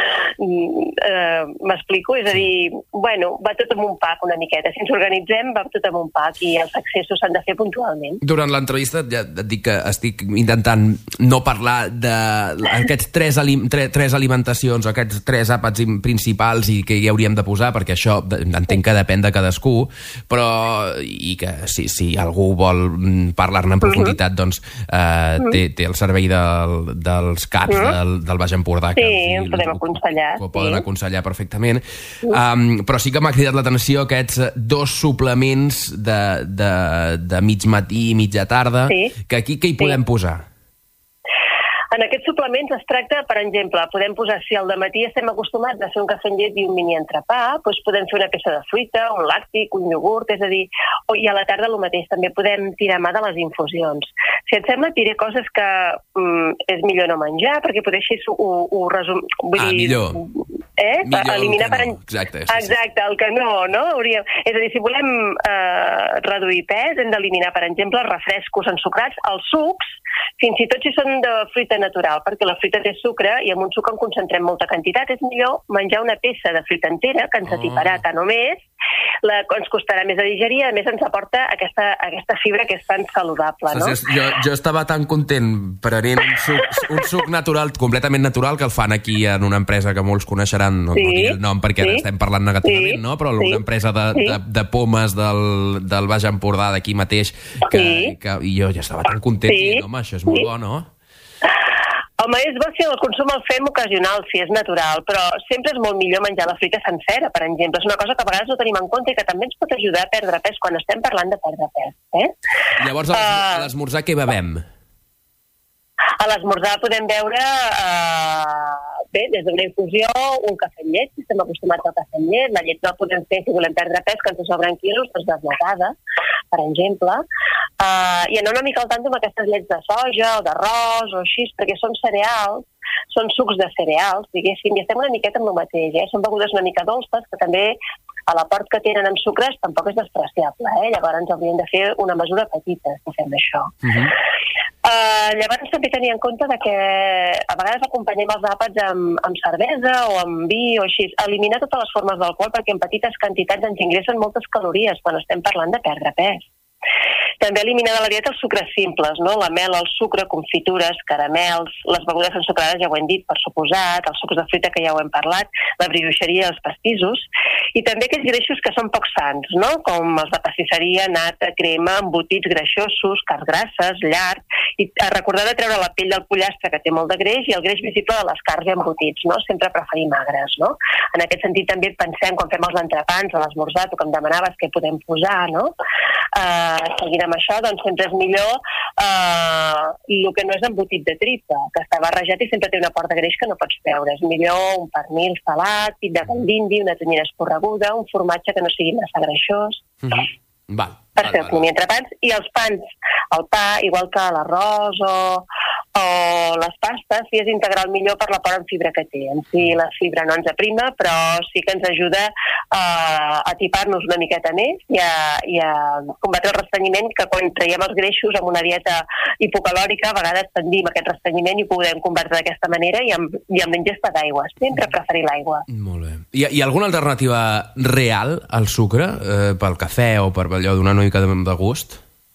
M'explico? És a dir, bueno, va tot amb un pack una miqueta. Si ens organitzem, va tot amb un pack i els accessos s'han de fer puntualment. Durant l'entrevista ja et dic que estic intentant no parlar d'aquests tres alimentacions o aquests 3 àpats principals i que hi hauríem de posar, perquè això entenc que depèn de cadascú, però i que si algú vol parlar-ne en profunditat, doncs té el servei dels CAPs del Baix Empordà que podem aconsellar, ho poden aconsellar perfectament, però sí que m'ha cridat l'atenció aquests 2 suplements de mig matí i mitja tarda, que aquí què hi podem posar? En aquests suplements es tracta, per exemple, podem posar, si al dematí estem acostumats a fer un cafè amb llet i un mini entrepà, doncs podem fer una peça de fruita, un làctic, un iogurt, és a dir, i a la tarda el mateix, també podem tirar mà de les infusions. Si et sembla, diré coses que és millor no menjar, perquè potser així ho resum... millor. Eliminar per... Exacte, exacte, el que no? És a dir, si volem reduir pes, hem d'eliminar, per exemple, els refrescos ensucrats, els sucs, fins i tot si són de fruita natural, perquè la fruita té sucre i amb un suc en concentrem molta quantitat. És millor menjar una peça de fruita entera, que ens atiparà tant o més, ens costarà més a digerir, a més ens aporta aquesta fibra que és tan saludable, no? Jo estava tan content prenent un suc natural, completament natural, que el fan aquí en una empresa que molts coneixeran, no diré el nom perquè estem parlant negativament, no? Però una empresa de pomes del Baix Empordà d'aquí mateix, i jo ja estava tan content dient, home, això és molt bo, no? Home, és bo si el consum el fem ocasional, si és natural, però sempre és molt millor menjar la fruita sencera, per exemple. És una cosa que a vegades no tenim en compte i que també ens pot ajudar a perdre pes quan estem parlant de perdre pes. Llavors, a l'esmorzar què bevem? A l'esmorzar podem beure, des d'una infusió, un cafè amb llet, si estem acostumats al cafè amb llet. La llet no la podem fer si volem perdre pes, que ens sobren quilos, doncs desnatada, per exemple. I anar una mica al tanto amb aquestes llets de soja o d'arròs o així, perquè són cereals, són sucs de cereals, diguéssim, i estem una miqueta amb el mateix. Són begudes una mica dolces, que també a l'aport que tenen amb sucres tampoc és despreciable. Llavors ens hauríem de fer una mesura petita si fem això. Llavors també tenir en compte que a vegades acompanyem els àpats amb cervesa o amb vi o així. Eliminar totes les formes d'alcohol, perquè en petites quantitats ens ingressen moltes calories quan estem parlant de perdre pes. També eliminar de la dieta els sucres simples, no? La mel, el sucre, confitures, caramels, les begudes ensucrades, ja ho hem dit, per suposat, els sucs de fruita, que ja ho hem parlat, la brioixeria, els pastissos, i també aquests greixos que són poc sants, no? Com els de pastisseria, nata, crema, embotits greixosos, carns grasses, llard, i recordar de treure la pell del pollastre, que té molt de greix, i el greix visible de les carns i embotits, no? Sempre preferir magres, no? En aquest sentit també pensem, quan fem els entrepans a l'esmorzar, tu que em demanaves què podem posar, no? Seguint amb això, doncs sempre és millor el que no és embotit de tripa, que està barrejat i sempre té un aport de greix que no pots veure. És millor un pernil salat, pit de gall d'indi, una tonyina escorreguda, un formatge que no sigui massa greixós. Per fer els mini-entrepans. I els pans, el pa, igual que l'arròs o les pastes, si és integral millor per l'aport en fibra que té. En si la fibra no ens aprima, però sí que ens ajuda a atipar-nos una miqueta més i a combatre el restrenyiment, que quan traiem els greixos amb una dieta hipocalòrica a vegades tendim aquest restrenyiment i ho podem combatre d'aquesta manera i amb ingesta d'aigua. Sempre preferir l'aigua. Molt bé. Hi ha alguna alternativa real al sucre pel cafè o per allò donar una mica de gust?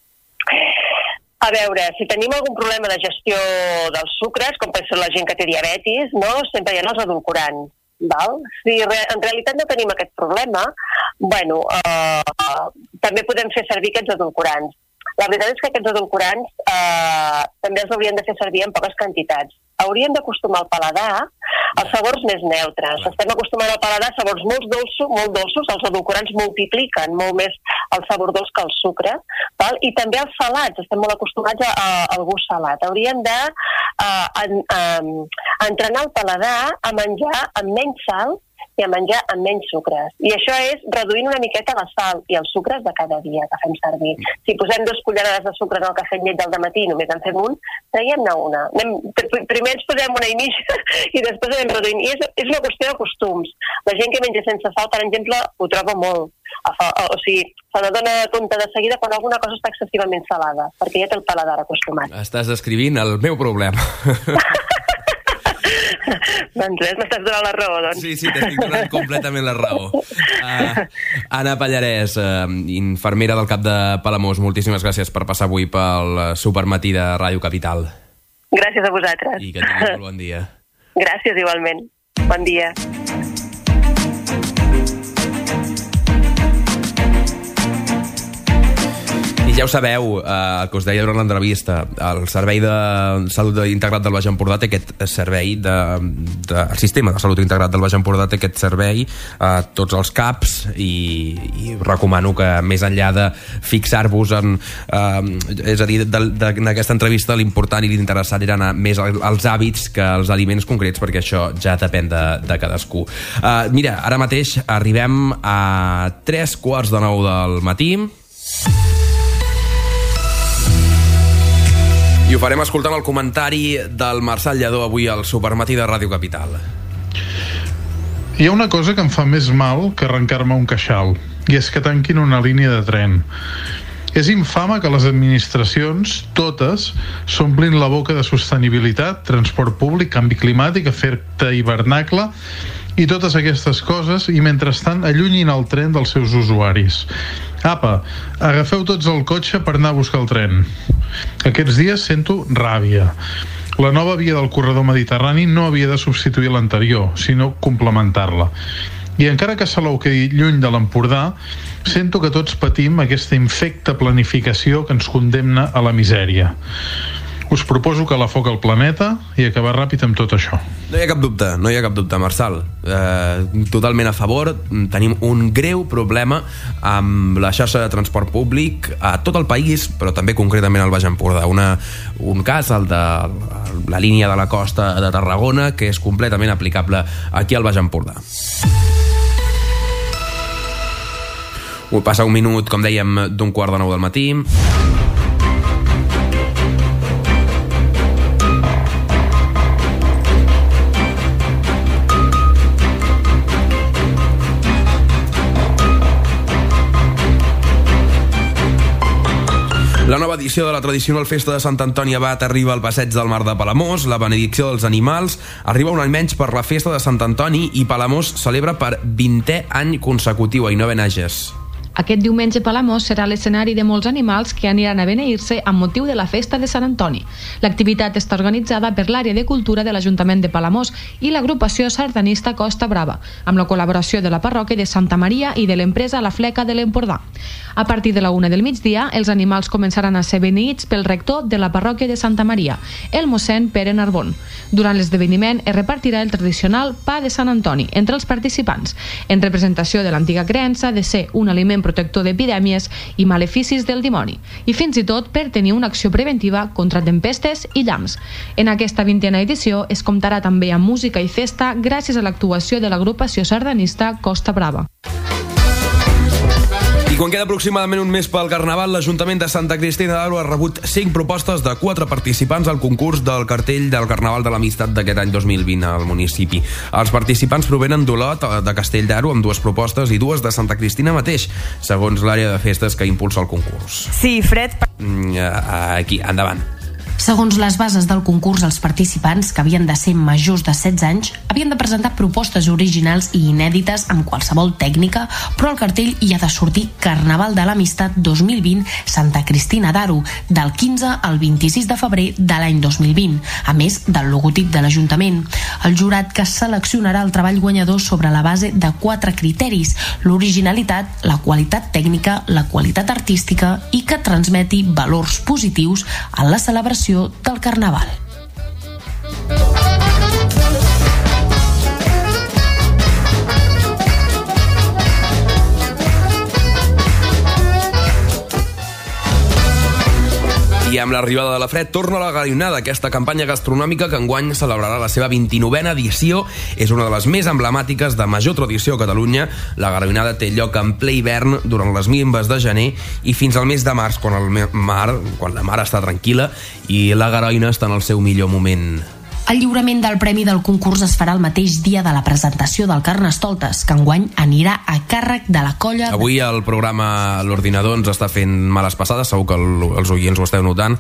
A veure, si tenim algun problema de gestió dels sucres, com pensa la gent que té diabetis, no? Sempre hi ha els edulcorants. Val? Si en realitat no tenim aquest problema, bueno, també podem fer servir aquests edulcorants. La veritat és que aquests edulcorants també els hauríem de fer servir en poques quantitats. Hauríem d'acostumar el paladar als sabors més neutres. Estem acostumant al paladar a sabors molt dolços, els edulcorants multipliquen molt més el sabor dolç que el sucre, val? I també els salats, estem molt acostumats al gust salat. Hauríem de entrenar el paladar a menjar amb menys sal i a menjar amb menys sucres. I això és reduint una miqueta la sal i els sucres de cada dia que fem servir. Si posem 2 cullerades de sucre en el cafè amb llet del dematí, només en fem un, traiem-ne una. Primer ens posem una i mitja i després anem reduint. I és una qüestió de costums. La gent que menja sense sal, per exemple, ho troba molt. O sigui, se n'adona compte de seguida quan alguna cosa està excessivament salada, perquè ja té el paladar acostumat. Estàs descrivint el meu problema. Doncs res, m'estàs donant la raó, doncs. Sí, t'estic donant completament la raó. Anna Pallarès, infermera del CAP de Palamós, moltíssimes gràcies per passar avui pel Supermatí de Ràdio Capital. Gràcies a vosaltres. I que tinguis un bon dia. Gràcies, igualment. Bon dia. Ja ho sabeu, que us deia durant l'entrevista, el Servei de Salut Integrat del Baix Empordà té aquest servei el sistema de salut integrat del Baix Empordà té aquest servei a tots els CAPs i recomano que més enllà de fixar-vos en és a dir, en aquesta entrevista l'important i l'interessant era anar més als hàbits que als aliments concrets, perquè això ja depèn de cadascú. Mira, ara mateix arribem a 3:45 del matí i ho farem escoltant el comentari del Marçal Lledó avui al Supermatí de Ràdio Capital. Hi ha una cosa que em fa més mal que arrencar-me un queixal, i és que tanquin una línia de tren. És infame que les administracions, totes, s'omplin la boca de sostenibilitat, transport públic, canvi climàtic, efecte hivernacle i totes aquestes coses, i mentrestant allunyin el tren dels seus usuaris. Apa, agafeu tots el cotxe per anar a buscar el tren. Aquests dies sento ràbia. La nova via del corredor mediterrani no havia de substituir l'anterior, sinó complementar-la. I encara que Salou quedi lluny de l'Empordà, sento que tots patim aquesta infecta planificació que ens condemna a la misèria. Us proposo que l'afoca el planeta i acabar ràpid amb tot això. No hi ha cap dubte, Marçal. Totalment a favor. Tenim un greu problema amb la xarxa de transport públic a tot el país, però també concretament al Baix Empordà. Un cas, el de la línia de la costa de Tarragona, que és completament aplicable aquí al Baix Empordà. Passa un minut, com dèiem, d'un 8:45 del matí. La nova edició de la tradicional festa de Sant Antoni Abat arriba al Passeig del Mar de Palamós. La benedicció dels animals arriba un any menys per la festa de Sant Antoni i Palamós celebra per 20è any consecutiu a Inovenages. Aquest diumenge Palamós serà l'escenari de molts animals que aniran a beneir-se amb motiu de la festa de Sant Antoni. L'activitat està organitzada per l'àrea de cultura de l'Ajuntament de Palamós i l'agrupació sardanista Costa Brava, amb la col·laboració de la parròquia de Santa Maria i de l'empresa La Fleca de l'Empordà. A partir de la 1 del migdia, els animals començaran a ser beneïts pel rector de la parròquia de Santa Maria, el mossèn Pere Narbon. Durant l'esdeveniment es repartirà el tradicional pa de Sant Antoni entre els participants, en representació de l'antiga creença de ser un aliment protector d'epidèmies i maleficis del dimoni, i fins i tot per tenir una acció preventiva contra tempestes i llamps. En aquesta 20a edició es comptarà també amb música i festa gràcies a l'actuació de l'agrupació sardanista Costa Brava. I quan queda aproximadament un mes pel Carnaval, l'Ajuntament de Santa Cristina d'Aro ha rebut 5 propostes de 4 participants al concurs del cartell del Carnaval de l'Amistat d'aquest any 2020 al municipi. Els participants provenen d'Olot, de Castell d'Aro, amb 2 propostes i 2 de Santa Cristina mateix, segons l'àrea de festes que impulsa el concurs. Sí, Fred. Aquí, endavant. Segons les bases del concurs, els participants, que havien de ser majors de 16 anys, havien de presentar propostes originals i inèdites amb qualsevol tècnica, però al cartell hi ha de sortir Carnaval de l'Amistat 2020 Santa Cristina d'Aro, del 15 al 26 de febrer de l'any 2020, a més del logotip de l'Ajuntament. El jurat que seleccionarà el treball guanyador sobre la base de 4 criteris: l'originalitat, la qualitat tècnica, la qualitat artística i que transmeti valors positius en la celebració del Carnaval. I I amb l'arribada de la fred torna la Garionada, aquesta campanya gastronòmica que enguany celebrarà la seva 29a edició. És una de les més emblemàtiques de major tradició a Catalunya. La Garionada té lloc en ple hivern durant les minves de gener i fins al mes de març, quan la mar està tranquil·la i la garoina està en el seu millor moment. El lliurament del premi del concurs es farà el mateix dia de la presentació del Carnestoltes, que enguany anirà a càrrec de la colla... Avui el programa L'Ordinador ens està fent males passades, segur que els oients ho esteu notant.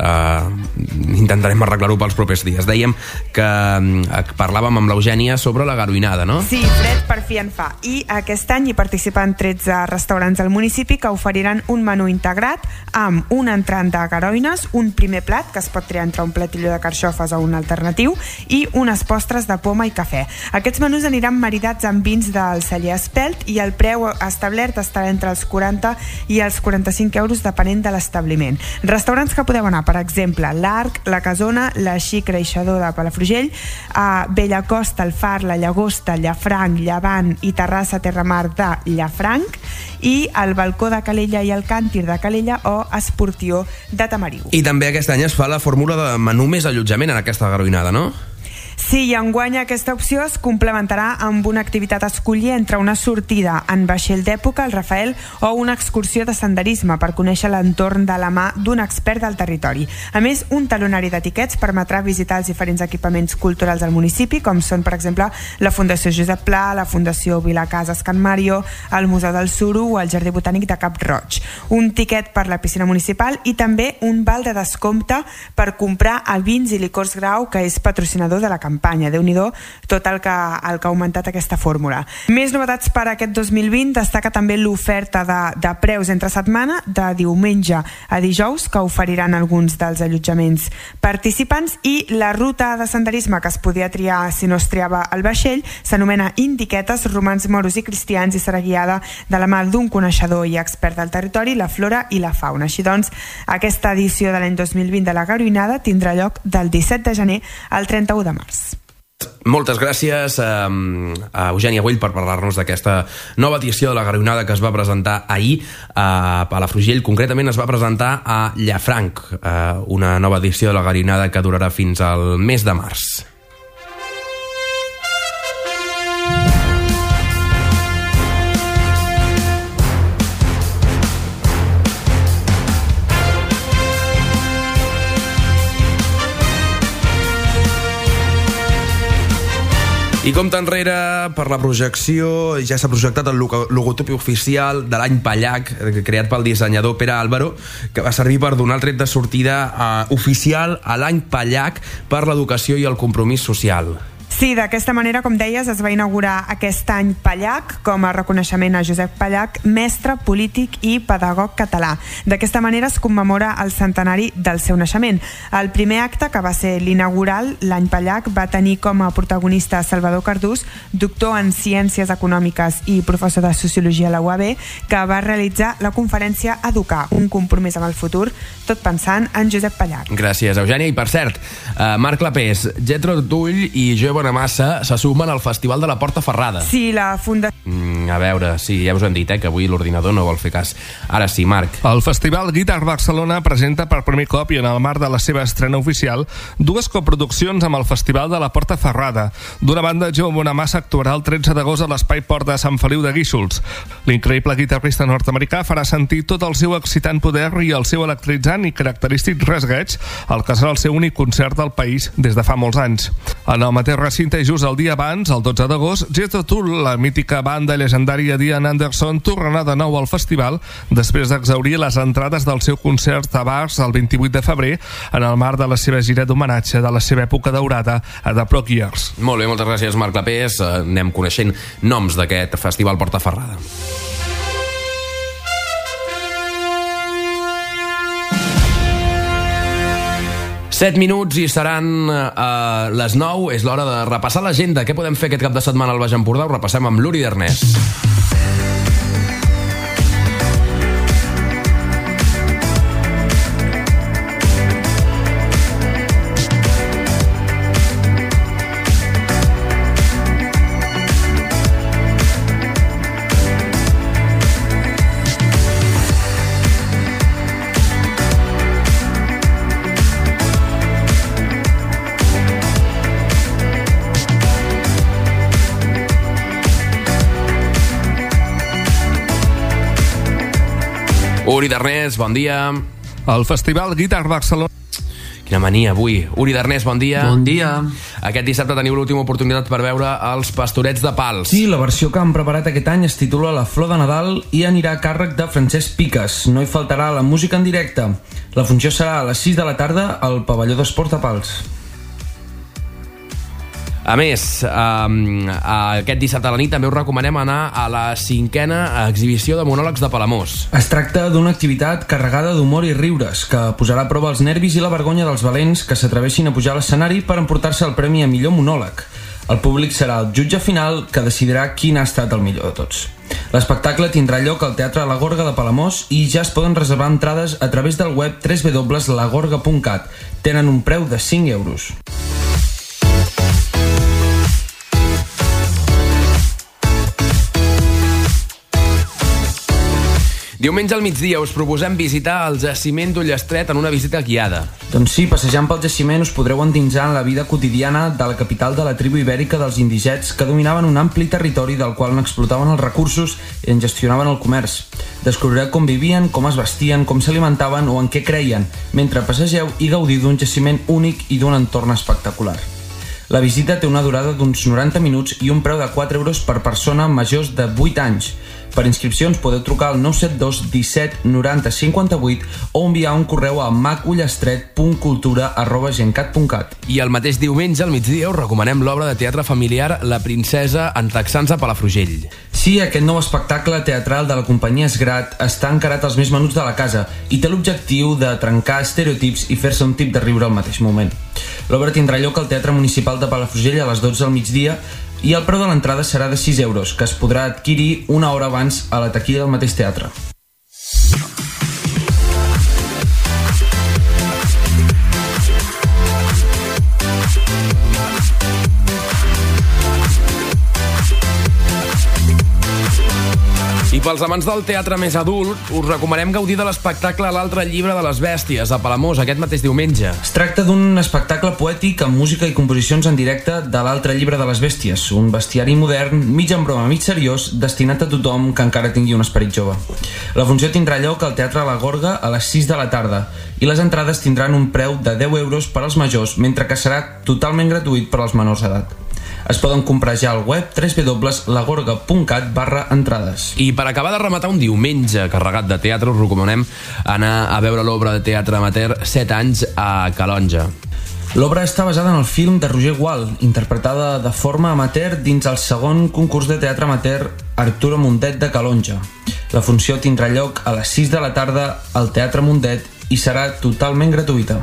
Intentarem arreglar-ho pels propers dies. Dèiem que parlàvem amb l'Eugènia sobre la garoinada, no? Sí, fred per fi en fa. I aquest any hi participen 13 restaurants del municipi que oferiran un menú integrat amb un entrant de garoines, un primer plat, que es pot triar entre un platilló de carxofes o un alternatiu, i unes postres de poma i cafè. Aquests menús aniran maridats amb vins del celler Espelt i el preu establert estarà entre els 40 i els 45 euros depenent de l'establiment. Restaurants que podeu anar, per exemple, l'Arc, la Casona, la Xic Creixedor de Palafrugell, a Bellacosta, el Far, la Llagosta, Llafranc, Llevant i Terrassa Terramar de Llafranc, i el Balcó de Calella i el Càntir de Calella o Esportió de Tamariu. I també aquest any es fa la fórmula de menú més allotjament en aquesta garoinada, no? Sí, i enguany aquesta opció es complementarà amb una activitat a escollir entre una sortida en vaixell d'època, el Rafael, o una excursió de senderisme per conèixer l'entorn de la mà d'un expert del territori. A més, un talonari d'etiquets permetrà visitar els diferents equipaments culturals del municipi, com són, per exemple, la Fundació Josep Pla, la Fundació Vilacases Can Mario, el Museu del Suro o el Jardí Botànic de Cap Roig. Un tiquet per la piscina municipal i també un val de descompte per comprar el vins i licors Grau, que és patrocinador de la campanya. Déu-n'hi-do tot el que ha augmentat aquesta fórmula. Més novetats per aquest 2020, destaca també l'oferta de preus entre setmana de diumenge a dijous, que oferiran alguns dels allotjaments participants, i la ruta de senderisme que es podia triar si no es triava el vaixell s'anomena Indiquetes, romans, moros i cristians, i serà guiada de la mà d'un coneixedor i expert del territori, la flora i la fauna. Així doncs, aquesta edició de l'any 2020 de la Garoinada tindrà lloc del 17 de gener al 31 de març. Moltes gràcies a Eugènia Güell per parlar-nos d'aquesta nova edició de la Garoinada que es va presentar ahir a Palafrugell. Concretament es va presentar a Llafranc, una nova edició de la Garoinada que durarà fins al mes de març. I compte enrere per la projecció, ja s'ha projectat el logotip oficial de l'any Pallac, creat pel dissenyador Pere Álvaro, que va servir per donar el tret de sortida oficial a l'any Pallac per l'educació i el compromís social. Sí, d'aquesta manera, com deies, es va inaugurar aquest any Pallac com a reconeixement a Josep Pallac, mestre, polític i pedagog català. D'aquesta manera es commemora el centenari del seu naixement. El primer acte, que va ser l'inaugural, l'any Pallac, va tenir com a protagonista Salvador Cardús, doctor en Ciències Econòmiques i professor de Sociologia a la UAB, que va realitzar la conferència Educar, un compromís amb el futur, tot pensant en Josep Pallac. Gràcies, Eugènia. I per cert, Marc Clapés, Jethro Tull i Jo Bonamassa se sumen al Festival de la Porta Ferrada. Sí, la Fundació... A veure, sí, ja us hem dit, que avui l'ordinador no vol fer cas. Ara sí, Marc. El Festival Guitar Barcelona presenta per primer cop i en el marc de la seva estrena oficial dues coproduccions amb el Festival de la Porta Ferrada. D'una banda, Jo Bonamassa actuarà el 13 d'agost a l'Espai Port de Sant Feliu de Guíxols. L'increïble guitarrista nord-americà farà sentir tot el seu excitant poder i el seu electritzant i característic rasgueig, el que serà el seu únic concert del país des de fa molts anys. En el mateix recinte, just el dia abans, el 12 d'agost, Jethro Tull, la mítica banda llegendària d'Ian Anderson, tornarà de nou al festival després d'exhaurir les entrades del seu concert a bars el 28 de febrer en el marc de la seva gira d'homenatge de la seva època daurada a The Prog Years. Molt bé, moltes gràcies, Marc Clapés. Anem coneixent noms d'aquest Festival Porta Ferrada. Set minuts i seran les 9. És l'hora de repassar l'agenda. Què podem fer aquest cap de setmana al Baix Empordà? Ho repassem amb l'Uri Darnès. Uri Darnés, bon dia. El Festival Guitar Barcelona. Quina mania avui. Uri Darnés, bon dia. Bon dia. Aquest dissabte teniu l'última oportunitat per veure els Pastorets de Pals. Sí, la versió que han preparat aquest any es titula La Flor de Nadal i anirà a càrrec de Francesc Piques. No hi faltarà la música en directe. La funció serà a les 6 de la tarda al pavelló d'esports de Pals. A més, aquest dissabte a la nit també us recomanem anar a la 5a exhibició de monòlegs de Palamós. Es tracta d'una activitat carregada d'humor i riures, que posarà a prova els nervis i la vergonya dels valents que s'atreveixin a pujar a l'escenari per emportar-se el premi a millor monòleg. El públic serà el jutge final que decidirà quin ha estat el millor de tots. L'espectacle tindrà lloc al Teatre La Gorga de Palamós i ja es poden reservar entrades a través del web www.lagorga.cat. Tenen un preu de 5 euros. Diumenge al migdia us proposem visitar el jaciment d'Ullestret en una visita guiada. Doncs sí, passejant pel jaciment us podreu endinsar en la vida quotidiana de la capital de la tribu ibèrica dels indigets que dominaven un ampli territori del qual n'explotaven els recursos i en gestionaven el comerç. Descobrireu com vivien, com es vestien, com s'alimentaven o en què creien, mentre passegeu i gaudiu d'un jaciment únic i d'un entorn espectacular. La visita té una durada d'uns 90 minuts i un preu de 4 euros per persona majors de 8 anys. Per inscripcions podeu trucar al 972 17 90 58 o enviar un correu a macullestret.cultura@gencat.cat. I el mateix diumenge al migdia us recomanem l'obra de teatre familiar La princesa en texans a Palafrugell. Sí, aquest nou espectacle teatral de la companyia Esgrat està encarat als més menuts de la casa i té l'objectiu de trencar estereotips i fer-se un tip de riure al mateix moment. L'obra tindrà lloc al Teatre Municipal de Palafrugell a les 12 del migdia i el preu de l'entrada serà de 6 euros, que es podrà adquirir una hora abans a la taquilla del mateix teatre. I pels amants del teatre més adult, us recomanem gaudir de l'espectacle L'altre llibre de les bèsties, a Palamós, aquest mateix diumenge. Es tracta d'un espectacle poètic amb música i composicions en directe de L'altre llibre de les bèsties, un bestiari modern, mig en broma, mig seriós, destinat a tothom que encara tingui un esperit jove. La funció tindrà lloc al Teatre La Gorga a les 6 de la tarda i les entrades tindran un preu de 10 euros per als majors, mentre que serà totalment gratuït per als menors d'edat. Es poden comprar ja al web www.lagorga.cat/entrades. I per acabar de rematar un diumenge carregat de teatre, us recomanem anar a veure l'obra de teatre amateur 7 anys a Calonja. L'obra està basada en el film de Roger Gual, interpretada de forma amateur dins el segon concurs de teatre amateur Arturo Mundet de Calonja. La funció tindrà lloc a les 6 de la tarda al Teatre Mundet i serà totalment gratuïta.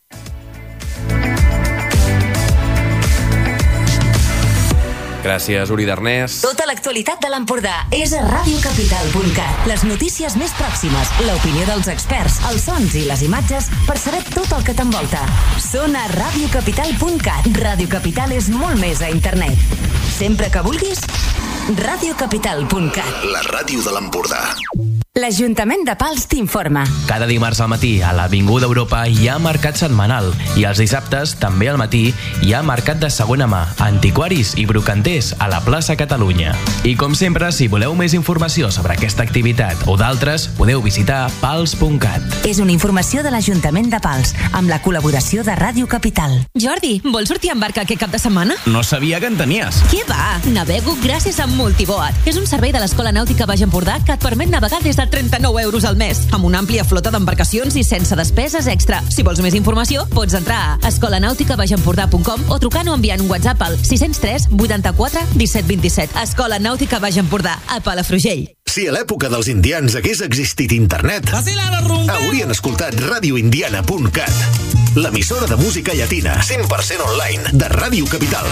Gràcies, Uri Darnés. Tota l'actualitat de l'Empordà és a radiocapital.cat. Les notícies més pròximes, l'opinió dels experts, els sons i les imatges per saber tot el que t'envolta. Són a radiocapital.cat. Radio Capital és molt més a internet. Sempre que vulguis, radiocapital.cat. La ràdio de l'Empordà. L'Ajuntament de Pals t'informa. Cada dimarts al matí a l'Avinguda Europa hi ha mercat setmanal i els dissabtes, també al matí, hi ha mercat de segona mà, antiquaris i brocanters a la plaça Catalunya. I com sempre, si voleu més informació sobre aquesta activitat o d'altres, podeu visitar pals.cat. És una informació de l'Ajuntament de Pals, amb la col·laboració de Ràdio Capital. Jordi, vols sortir en barca aquest cap de setmana? No sabia que en tenies. Què va? Navego gràcies a Multiboat. És un servei de l'Escola Nàutica Baix Empordà que et permet navegar des de 39 euros al mes, amb una àmplia flota d'embarcacions i sense despeses extra. Si vols més informació, pots entrar a escolanauticabaixempordà.com o trucant o enviant un WhatsApp al 603 84 17 27. Escola Nàutica Baix Empordà, a Palafrugell. Si a l'època dels indians hagués existit internet, haurien escoltat radioindiana.cat, l'emissora de música llatina 100% online de Ràdio Capital.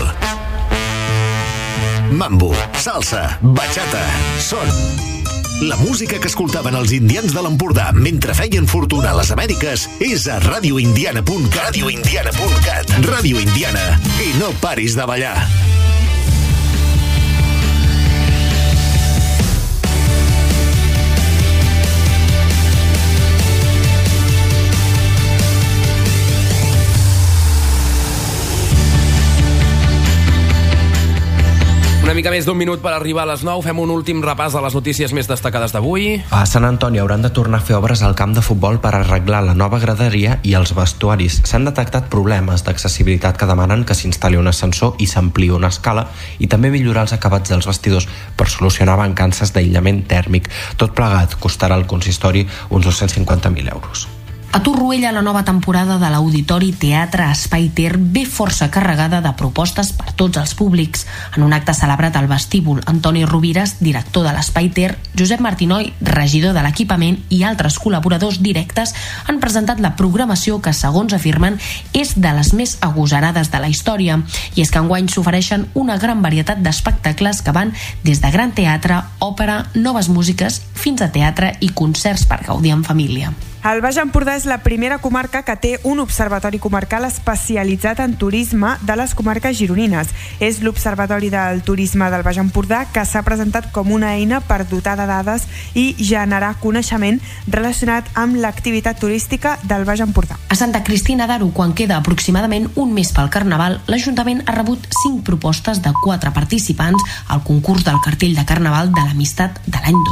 Mambo, salsa, bachata, son. La música que escoltaven els indians de l'Empordà mentre feien fortuna a les Amèriques és a radioindiana.cat. Radioindiana.cat. Ràdio Indiana. I no paris de ballar. Una mica més d'un minut per arribar a les 9. Fem un últim repàs de les notícies més destacades d'avui. A Sant Antoni hauran de tornar a fer obres al camp de futbol per arreglar la nova graderia i els vestuaris. S'han detectat problemes d'accessibilitat que demanen que s'instal·li un ascensor i s'ampliï una escala i també millorar els acabats dels vestidors per solucionar mancances d'aïllament tèrmic. Tot plegat costarà al consistori uns 250.000 euros. A Torroella, la nova temporada de l'Auditori Teatre Espai Ter ve força carregada de propostes per tots els públics. En un acte celebrat al vestíbul, Antoni Rovires, director de l'Espai Ter, Josep Martinoi, regidor de l'equipament i altres col·laboradors directes han presentat la programació que, segons afirmen, és de les més agosarades de la història. I és que enguany s'ofereixen una gran varietat d'espectacles que van des de gran teatre, òpera, noves músiques, fins a teatre i concerts per gaudir en família. El Baix Empordà és la primera comarca que té un observatori comarcal especialitzat en turisme de les comarques gironines. És l'Observatori del Turisme del Baix Empordà que s'ha presentat com una eina per dotar de dades i generar coneixement relacionat amb l'activitat turística del Baix Empordà. A Santa Cristina d'Aro, quan queda aproximadament un mes pel Carnaval, l'Ajuntament ha rebut 5 propostes de 4 participants al concurs del cartell de Carnaval de l'Amistat de l'any